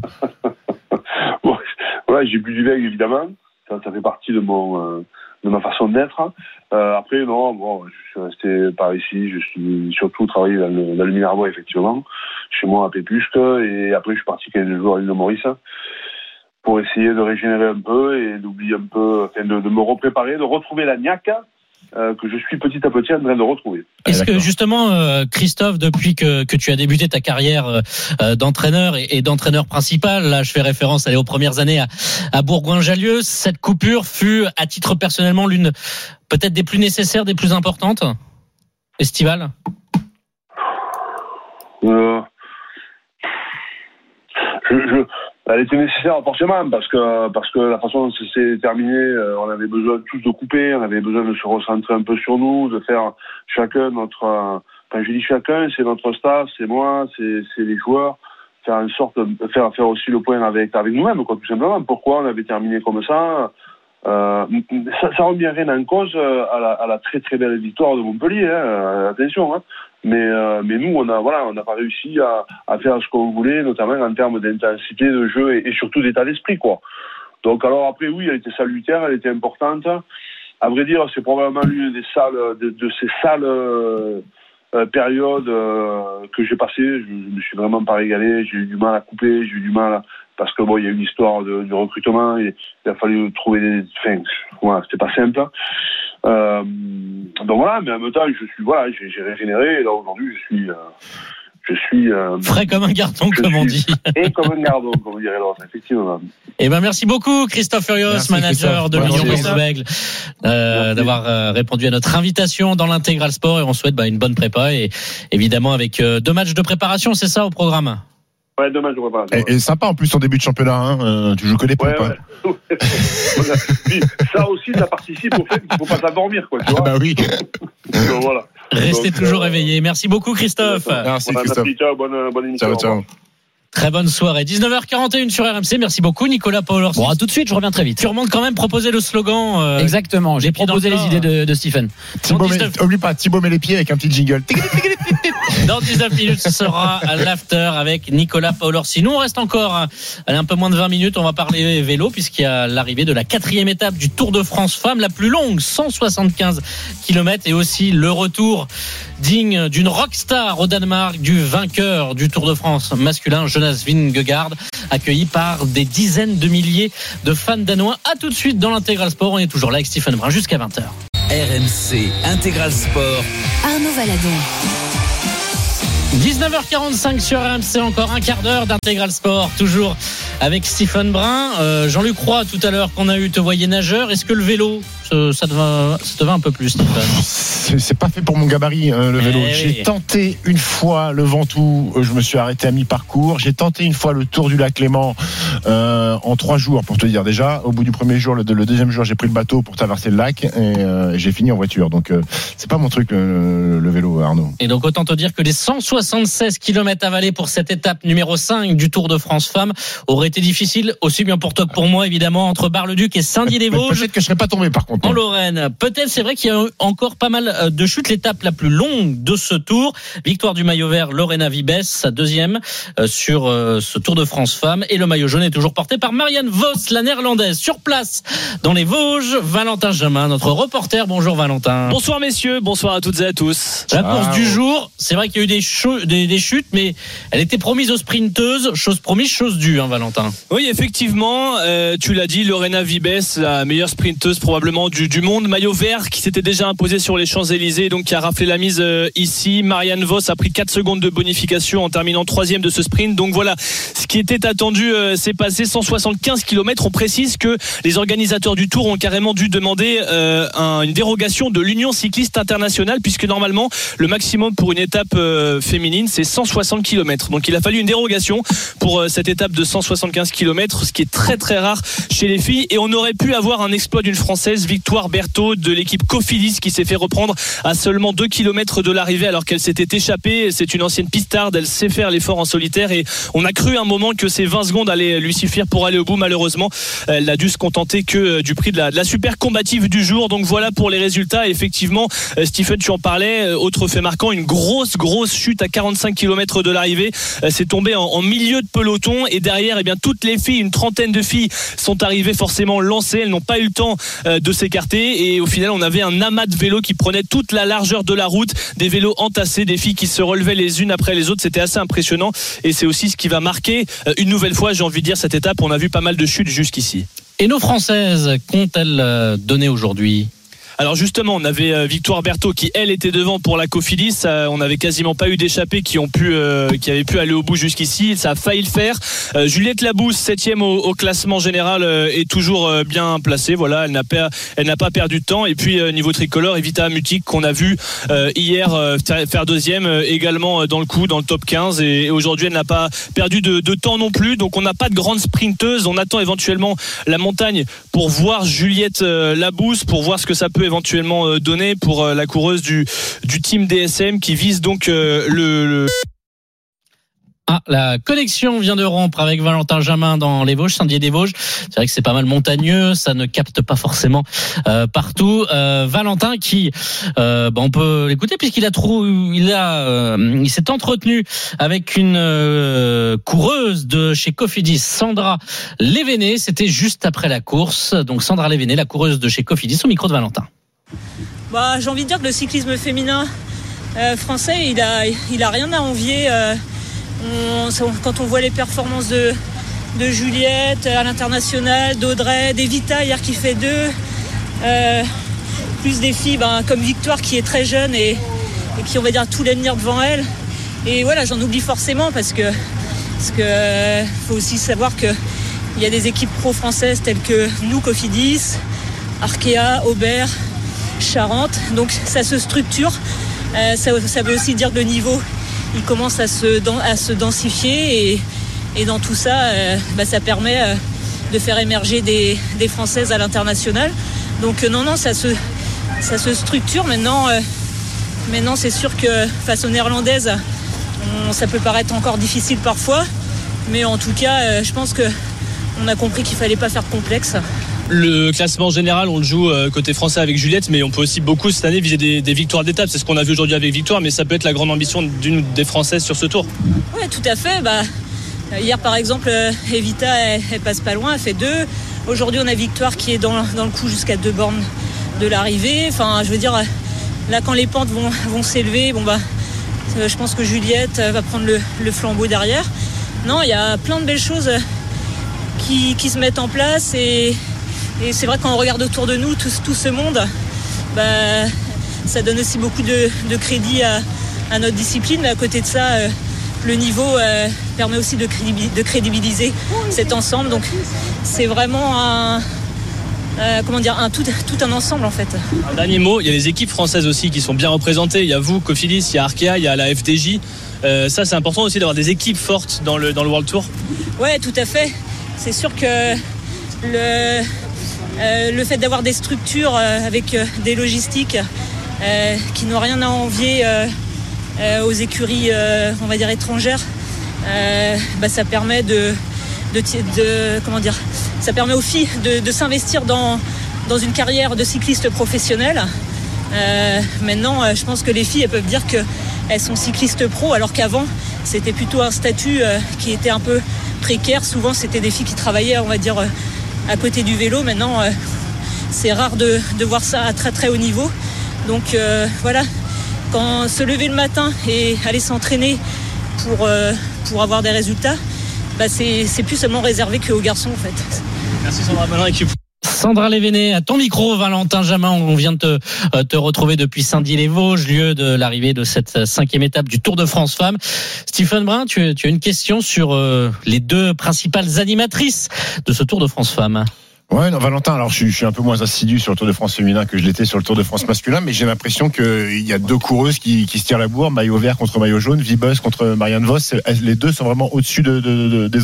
Ouais, j'ai bu du vin, évidemment. Ça fait partie de ma façon d'être. Après, non, bon, je suis resté par ici. Je suis surtout travaillé dans le Minervois, effectivement, chez moi à Pépusque. Et après, je suis parti 15 jours à l'île de Maurice pour essayer de régénérer un peu et d'oublier un peu, enfin, de me repréparer, de retrouver la niaque que je suis petit à petit en train de retrouver. Est-ce que justement, Christophe, depuis que tu as débuté ta carrière d'entraîneur et d'entraîneur principal, là je fais référence aux premières années à Bourgoin-Jallieu, cette coupure fut à titre personnellement l'une peut-être des plus nécessaires, des plus importantes estivales? Elle était nécessaire forcément parce que la façon dont ça s'est terminé, on avait besoin tous de couper, on avait besoin de se recentrer un peu sur nous, de faire chacun notre. Quand je dis chacun, c'est notre staff, c'est moi, c'est les joueurs, faire une sorte de faire aussi le point avec nous-mêmes, quoi, tout simplement. Pourquoi on avait terminé comme ça? Ça remet rien en cause à la très très belle victoire de Montpellier. Attention, hein. Mais nous, on n'a pas réussi à faire ce qu'on voulait, notamment en termes d'intensité de jeu et surtout d'état d'esprit, quoi. Donc alors après, oui, elle était salutaire, elle était importante. À vrai dire, c'est probablement l'une des de ces sales périodes que j'ai passées. Je me suis vraiment pas régalé. J'ai eu du mal à couper, j'ai eu du mal parce que bon, il y a eu l'histoire du recrutement. Il a fallu trouver voilà, c'était pas simple. Donc voilà, mais en même temps, j'ai régénéré et là aujourd'hui, je suis frais comme un gardon, comme on dit. Et comme un gardon, comme dirait l'autre, effectivement. Eh ben merci beaucoup Christophe Furios, manager de l'Union Bordeaux-Bègles, d'avoir répondu à notre invitation dans l'Intégral Sport, et on souhaite une bonne prépa et évidemment avec 2 matchs de préparation, c'est ça au programme? Ouais, 2 matchs de préparation. Et sympa en plus ton début de championnat, hein. Tu joues que les points. Ouais. Ça aussi, ça participe au fait qu'il ne faut pas s'endormir, quoi. Tu vois. Bah oui. Donc, voilà. Restez toujours réveillés. Merci beaucoup Christophe. Merci Christophe. Merci, ciao, bonne émission. Ciao. Très bonne soirée. 19h41 sur RMC. Merci beaucoup, Nicolas Paul-Orsi. Bon, à tout de suite, je reviens très vite. Tu remontes quand même proposer le slogan. Exactement. J'ai proposé les idées de Stephen. Oublie pas, Thibaut met les pieds avec un petit jingle. Dans 19 minutes, ce sera à l'after avec Nicolas Paul-Orsi. Nous, on reste encore un peu moins de 20 minutes. On va parler vélo puisqu'il y a l'arrivée de la 4e étape du Tour de France Femmes, la plus longue, 175 km, et aussi le retour digne d'une rockstar au Danemark du vainqueur du Tour de France masculin, Jonas Vingegaard, accueilli par des dizaines de milliers de fans danois. À tout de suite dans l'Intégral Sport. On est toujours là avec Stephen Brun jusqu'à 20h. RMC Intégral Sport. Arnaud Valadon. 19h45 sur RMC, encore un quart d'heure d'Intégral Sport, toujours avec Stephen Brun. Jean-Luc Roy, tout à l'heure qu'on a eu, te voyait nageur. Est-ce que le vélo, ça te va un peu plus, Stephen? C'est pas fait pour mon gabarit, le vélo. J'ai tenté une fois le Ventoux, je me suis arrêté à mi-parcours. J'ai tenté une fois le Tour du Lac Léman en 3 jours, pour te dire déjà. Au bout du premier jour, le deuxième jour, j'ai pris le bateau pour traverser le lac et j'ai fini en voiture. Donc c'est pas mon truc, le vélo, Arnaud. Et donc autant te dire que les 176 km avalés pour cette étape numéro 5 du Tour de France Femmes auraient été difficiles, aussi bien pour toi que pour moi, évidemment, entre Bar-le-Duc et Saint-Dié-les-Vosges. Peut-être que je serais pas tombé, par contre. En Lorraine. Peut-être, c'est vrai qu'il y a encore pas mal de chutes. L'étape la plus longue de ce tour. Victoire du maillot vert, Lorena Vibes, sa 2e sur ce Tour de France Femmes. Et le maillot jaune est toujours porté par Marianne Vos, la néerlandaise. Sur place, dans les Vosges, Valentin Jamin, notre reporter. Bonjour Valentin. Bonsoir messieurs, bonsoir à toutes et à tous. La course du jour, c'est vrai qu'il y a eu des chutes, mais elle était promise aux sprinteuses. Chose promise, chose due, hein, Valentin. Oui, effectivement, tu l'as dit, Lorena Vibes, la meilleure sprinteuse probablement du monde. Maillot vert qui s'était déjà imposé sur les Champs-Élysées, donc qui a raflé la mise ici. Marianne Vos a pris 4 secondes de bonification en terminant 3e de ce sprint. Donc voilà, ce qui était attendu s'est passé. 175 km. On précise que les organisateurs du Tour ont carrément dû demander une dérogation de l'Union cycliste internationale, puisque normalement le maximum pour une étape féminine c'est 160 km. Donc il a fallu une dérogation pour cette étape de 175 km, ce qui est très très rare chez les filles. Et on aurait pu avoir un exploit d'une Française, Victoire Berthaud de l'équipe Cofidis qui s'est fait reprendre à seulement 2 km de l'arrivée alors qu'elle s'était échappée. C'est une ancienne pistarde, elle sait faire l'effort en solitaire et on a cru un moment que ces 20 secondes allaient lui suffire pour aller au bout. Malheureusement, elle n'a dû se contenter que du prix de la super combative du jour. Donc voilà pour les résultats. Effectivement, Stephen, tu en parlais, autre fait marquant, une grosse chute à 45 km de l'arrivée. C'est tombé en milieu de peloton et derrière, toutes les filles, une trentaine de filles sont arrivées forcément lancées. Elles n'ont pas eu le temps de s'écarter et au final, on avait un amas de vélos qui prenait toute la largeur de la route, des vélos entassés, des filles qui se relevaient les unes après les autres. C'était assez impressionnant et c'est aussi ce qui va marquer une nouvelle fois, j'ai envie de dire, cette étape. On a vu pas mal de chutes jusqu'ici. Et nos Françaises, qu'ont-elles donné aujourd'hui ? Alors justement, on avait Victoire Berthaud qui elle était devant pour la Cofidis. On n'avait quasiment pas eu d'échappées qui avaient pu aller au bout jusqu'ici. Ça a failli le faire. Juliette Labousse, 7e au classement général, est toujours bien placée. Voilà, elle n'a pas perdu de temps. Et puis niveau tricolore, Evita Mutic qu'on a vu hier faire 2e également dans le coup, dans le top 15. Et aujourd'hui, elle n'a pas perdu de temps non plus. Donc on n'a pas de grande sprinteuse. On attend éventuellement la montagne pour voir Juliette Labousse, pour voir ce que ça peut éventuellement donné pour la coureuse du team DSM qui vise donc la connexion vient de rompre avec Valentin Jamin dans les Vosges, Saint-Dié-des-Vosges. C'est vrai que c'est pas mal montagneux, ça ne capte pas forcément partout. Valentin qui, on peut l'écouter puisqu'il il s'est entretenu avec une coureuse de chez Cofidis, Sandra Lévéné. C'était juste après la course. Donc Sandra Lévéné, la coureuse de chez Cofidis, au micro de Valentin. J'ai envie de dire que le cyclisme féminin français, il a rien à envier. Quand on voit les performances de Juliette à l'international, d'Audrey, d'Evita hier qui fait 2, plus des filles comme Victoire qui est très jeune et qui, on va dire, a tout l'avenir devant elle. Et voilà, j'en oublie forcément parce que faut aussi savoir qu'il y a des équipes pro françaises telles que nous, Cofidis, Arkea, Aubert, Charente. Donc ça se structure. Ça veut aussi dire que le niveau il commence à se densifier et dans tout ça, ça permet de faire émerger des Françaises à l'international. Donc non, ça se structure. Maintenant, c'est sûr que face aux Néerlandaises, ça peut paraître encore difficile parfois, mais en tout cas, je pense qu'on a compris qu'il fallait pas faire de complexe. Le classement général, on le joue côté français avec Juliette, mais on peut aussi beaucoup cette année viser des victoires d'étape. C'est ce qu'on a vu aujourd'hui avec Victoire, mais ça peut être la grande ambition d'une des Françaises sur ce tour. Oui, tout à fait. Hier, par exemple, Evita, elle passe pas loin, elle fait 2. Aujourd'hui, on a Victoire qui est dans le coup jusqu'à 2 bornes de l'arrivée. Enfin, je veux dire, là, quand les pentes vont s'élever, je pense que Juliette va prendre le flambeau derrière. Non, il y a plein de belles choses qui se mettent en place et c'est vrai quand on regarde autour de nous tout ce monde, ça donne aussi beaucoup de crédit à notre discipline. Mais à côté de ça, le niveau permet aussi de crédibiliser cet ensemble. Donc c'est vraiment tout un ensemble en fait. Un dernier mot, il y a les équipes françaises aussi qui sont bien représentées. Il y a vous, Cofidis, il y a Arkea, il y a la FDJ. Ça c'est important aussi d'avoir des équipes fortes dans le World Tour. Ouais, tout à fait. C'est sûr que le fait d'avoir des structures avec des logistiques qui n'ont rien à envier aux écuries, on va dire étrangères, ça permet ça permet aux filles de s'investir dans une carrière de cycliste professionnelle. Maintenant, je pense que les filles elles peuvent dire qu'elles sont cyclistes pro, alors qu'avant c'était plutôt un statut qui était un peu précaire. Souvent c'était des filles qui travaillaient, on va dire, à côté du vélo. Maintenant c'est rare de voir ça à très très haut niveau. Donc voilà, quand se lever le matin et aller s'entraîner pour avoir des résultats, c'est plus seulement réservé qu'aux garçons en fait. Merci Sandra, maintenant équipe. Sandra Lévéné, à ton micro, Valentin Jamin, on vient de te retrouver depuis Saint-Dié-les-Vosges, lieu de l'arrivée de cette 5e étape du Tour de France Femmes. Stephen Brun, tu as une question sur les 2 principales animatrices de ce Tour de France Femmes. Ouais, non, Valentin, alors je suis un peu moins assidu sur le Tour de France féminin que je l'étais sur le Tour de France masculin, mais j'ai l'impression qu'il y a 2 coureuses qui se tirent la bourre, maillot vert contre maillot jaune, Vibus contre Marianne Vos. Les 2 sont vraiment au-dessus des autres.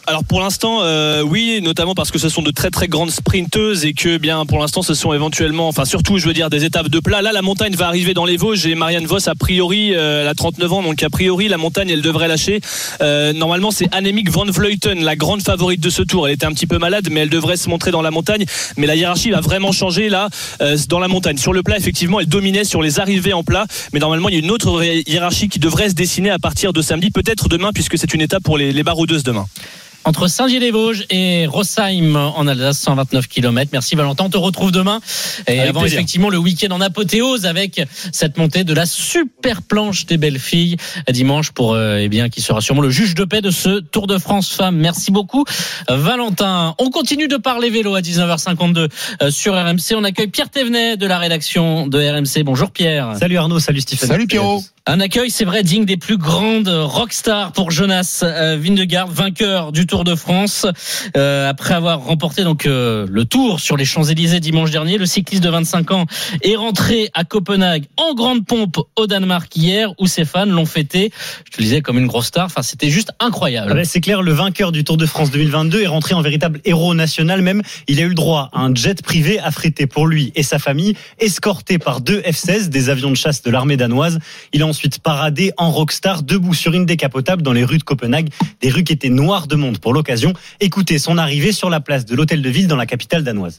Alors pour l'instant, oui, notamment parce que ce sont de très très grandes sprinteuses et que bien pour l'instant ce sont éventuellement, enfin surtout je veux dire des étapes de plat. Là la montagne va arriver dans les Vosges et Marianne Vos a priori, elle a 39 ans donc a priori la montagne elle devrait lâcher. Normalement c'est Annemiek van Vleuten, la grande favorite de ce tour. Elle était un petit peu malade mais elle devrait se montrer dans la montagne. Mais la hiérarchie va vraiment changer là dans la montagne. Sur le plat effectivement elle dominait sur les arrivées en plat, mais normalement il y a une autre hiérarchie qui devrait se dessiner à partir de samedi, peut-être demain puisque c'est une étape pour les baroudeuses demain. Entre Saint-Gilles-les-Vosges et Rossheim en Alsace, 129 km. Merci Valentin, on te retrouve demain. Et avec avant plaisir. Effectivement le week-end en apothéose avec cette montée de la super planche des belles filles dimanche pour qui sera sûrement le juge de paix de ce Tour de France femmes. Merci beaucoup Valentin. On continue de parler vélo à 19h52 sur RMC. On accueille Pierre Thévenet de la rédaction de RMC. Bonjour Pierre. Salut Arnaud, salut Stéphane. Salut Pierrot. Un accueil, c'est vrai, digne des plus grandes rockstars pour Jonas Vingegaard, vainqueur du Tour de France. Après avoir remporté donc le Tour sur les Champs-Élysées dimanche dernier, le cycliste de 25 ans est rentré à Copenhague en grande pompe au Danemark hier, où ses fans l'ont fêté, je te le disais, comme une grosse star. Enfin, c'était juste incroyable. Ah ben, c'est clair, le vainqueur du Tour de France 2022 est rentré en véritable héros national même. Il a eu le droit à un jet privé affrété pour lui et sa famille, escorté par 2 F-16, des avions de chasse de l'armée danoise. Il a ensuite paradé en rockstar, debout sur une décapotable dans les rues de Copenhague, des rues qui étaient noires de monde pour l'occasion. Écoutez son arrivée sur la place de l'Hôtel de Ville dans la capitale danoise.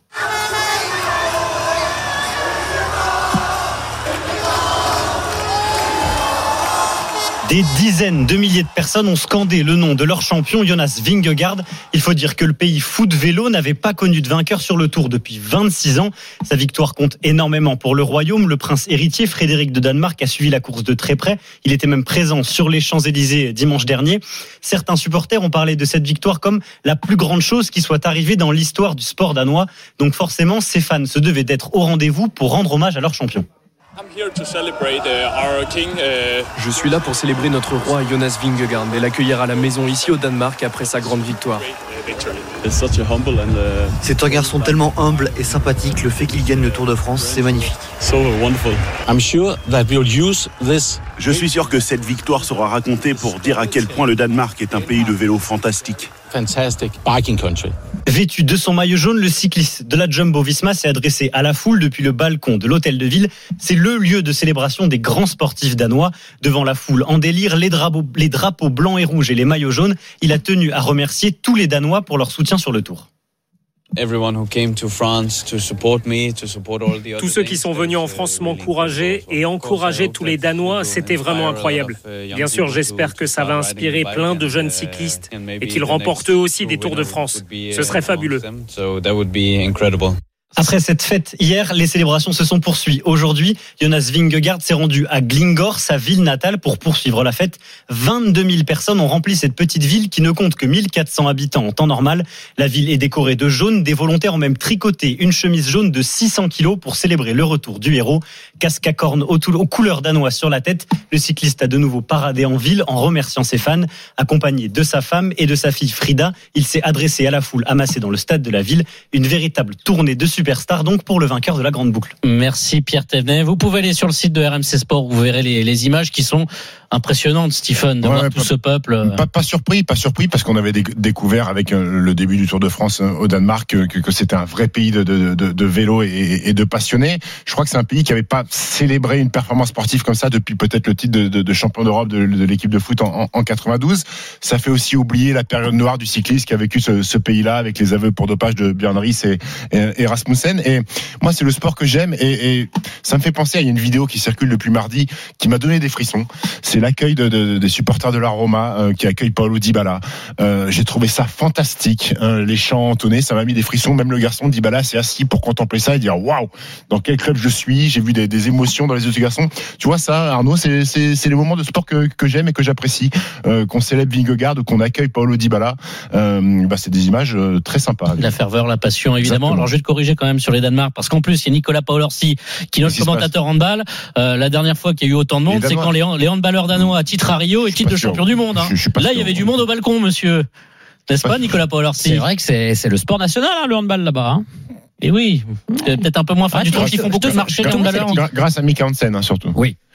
Des dizaines de milliers de personnes ont scandé le nom de leur champion Jonas Vingegaard. Il faut dire que le pays foot vélo n'avait pas connu de vainqueur sur le Tour depuis 26 ans. Sa victoire compte énormément pour le royaume. Le prince héritier Frédéric de Danemark a suivi la course de très près. Il était même présent sur les Champs-Élysées dimanche dernier. Certains supporters ont parlé de cette victoire comme la plus grande chose qui soit arrivée dans l'histoire du sport danois. Donc forcément, ses fans se devaient d'être au rendez-vous pour rendre hommage à leur champion. Je suis là pour célébrer notre roi Jonas Vingegaard et l'accueillir à la maison ici au Danemark après sa grande victoire. C'est un garçon tellement humble et sympathique, le fait qu'il gagne le Tour de France, c'est magnifique. Je suis sûr que cette victoire sera racontée pour dire à quel point le Danemark est un pays de vélo fantastique. Vêtu de son maillot jaune, le cycliste de la Jumbo-Visma s'est adressé à la foule depuis le balcon de l'Hôtel de Ville. C'est le lieu de célébration des grands sportifs danois. Devant la foule en délire, les drapeaux blancs et rouges et les maillots jaunes, il a tenu à remercier tous les Danois pour leur soutien sur le Tour. Tous ceux qui sont venus en France m'encourager et encourager tous les Danois, c'était vraiment incroyable. Bien sûr, j'espère que ça va inspirer plein de jeunes cyclistes et qu'ils remportent eux aussi des Tours de France. Ce serait fabuleux. Après cette fête hier, les célébrations se sont poursuivies. Aujourd'hui, Jonas Vingegaard s'est rendu à Glingor, sa ville natale, pour poursuivre la fête. 22 000 personnes ont rempli cette petite ville qui ne compte que 1400 habitants en temps normal. La ville est décorée de jaune. Des volontaires ont même tricoté une chemise jaune de 600 kilos pour célébrer le retour du héros. Casque à cornes aux couleurs danoises sur la tête. Le cycliste a de nouveau paradé en ville en remerciant ses fans. Accompagné de sa femme et de sa fille Frida, il s'est adressé à la foule amassée dans le stade de la ville. Une véritable tournée de superstar donc pour le vainqueur de la grande boucle. Merci Pierre Thévenet. Vous pouvez aller sur le site de RMC Sport où vous verrez les images qui sont impressionnantes, Stephen, de voir tout ce peuple. Pas surpris parce qu'on avait découvert avec le début du Tour de France au Danemark que c'était un vrai pays de vélo et de passionnés. Je crois que c'est un pays qui n'avait pas célébré une performance sportive comme ça depuis peut-être le titre de champion d'Europe de l'équipe de foot en 92. Ça fait aussi oublier la période noire du cyclisme qui a vécu ce pays-là avec les aveux pour dopage de Björn Ries et Rasmussen. Et moi, c'est le sport que j'aime et ça me fait penser à une vidéo qui circule depuis mardi qui m'a donné des frissons. C'est l'accueil des supporters de la Roma qui accueillent Paulo Dybala. J'ai trouvé ça fantastique. Les chants entonnés, ça m'a mis des frissons. Même le garçon Dybala s'est assis pour contempler ça et dire waouh, dans quel club je suis. J'ai vu des émotions dans les yeux de ce garçon. Tu vois ça, Arnaud, c'est les moments de sport que j'aime et que j'apprécie. Qu'on célèbre Vingegaard ou qu'on accueille Paulo Dybala. C'est des images très sympas. La ferveur, la passion, évidemment. Exactement. Alors je vais te corriger quand même sur les Danemark parce qu'en plus il y a Nicolas Paolorsi qui est notre commentateur handball. La dernière fois qu'il y a eu autant de monde, c'est quand les handballeurs danois titrent à Rio et titre de champion du monde. Là il y avait du monde au balcon, monsieur. N'est-ce pas, Nicolas Paolorsi? C'est vrai que c'est le sport national, le handball là-bas. Et oui, peut-être un peu moins fin du temps qu'ils font beaucoup de marcher de handballeurs. Grâce à Mika Hansen, surtout. Oui.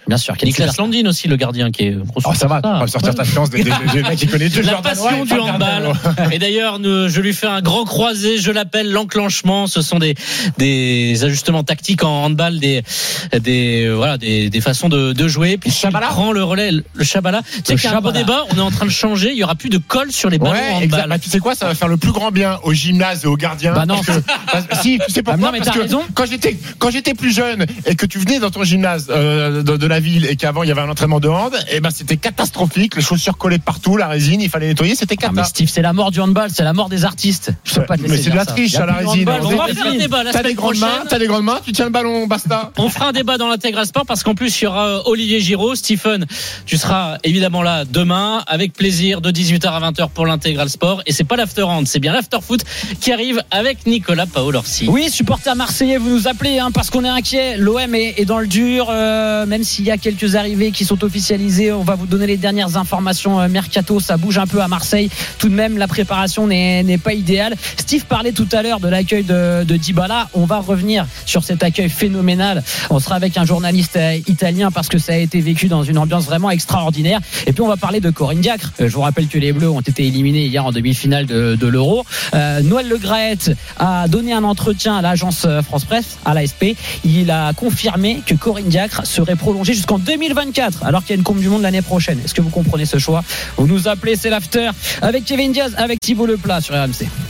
Bien sûr. Niklas Landin aussi, le gardien qui est. Ça va, on va sortir ta chance des mecs qui connaissent deux joueurs danois. La passion du handball. Et d'ailleurs, je lui fais un grand croisé, je l'appelle l'enclenchement. Ce sont des ajustements tactiques en handball, des façons de jouer. Puis il prend le relais, le Chabala. Tu sais qu'il y a un beau débat, on est en train de changer, il y aura plus de colle sur les ballons en handball. Bah, tu sais quoi, ça va faire le plus grand bien au gymnase et aux gardiens. Bah non. Si, tu sais pourquoi? Non, mais parce t'as que raison. quand j'étais plus jeune et que tu venais dans ton gymnase de la ville et qu'avant il y avait un entraînement de hand, et ben c'était catastrophique, les chaussures collées partout, la résine, il fallait nettoyer, c'était catastrophique. Mais Steve, c'est la mort du handball, c'est la mort des artistes. Je peux pas te laisser. Mais c'est de la triche à la résine. On va faire un débat la semaine prochaine. T'as des grandes mains, tu tiens le ballon, basta. On fera un débat dans l'Intégral Sport parce qu'en plus il y aura Olivier Giraud. Stephen, tu seras évidemment là demain avec plaisir de 18h à 20h pour l'Intégral Sport. Et c'est pas l'after hand, c'est bien l'after foot qui arrive avec Nicolas Paolorsi. Oui, supporters marseillais, vous nous appelez parce qu'on est inquiet. L'OM est dans le dur, même s'il y a quelques arrivées qui sont officialisées. On va vous donner les dernières informations mercato. Ça bouge un peu à Marseille. Tout de même, la préparation n'est pas idéale. Steve parlait tout à l'heure de l'accueil de Dybala. On va revenir sur cet accueil phénoménal. On sera avec un journaliste italien parce que ça a été vécu dans une ambiance vraiment extraordinaire. Et puis on va parler de Corinne Diacre. Je vous rappelle que les Bleus ont été éliminés hier en demi-finale de l'Euro. Noël Le Graët a donné un entretien à l'agence France Presse, à l'ASP. Il a confirmé que Corinne Diacre serait prolongée jusqu'en 2024 alors qu'il y a une Coupe du Monde l'année prochaine. Est-ce que vous comprenez ce choix? Vous nous appelez, c'est l'after avec Kevin Diaz, avec Thibaut Leplat sur RMC.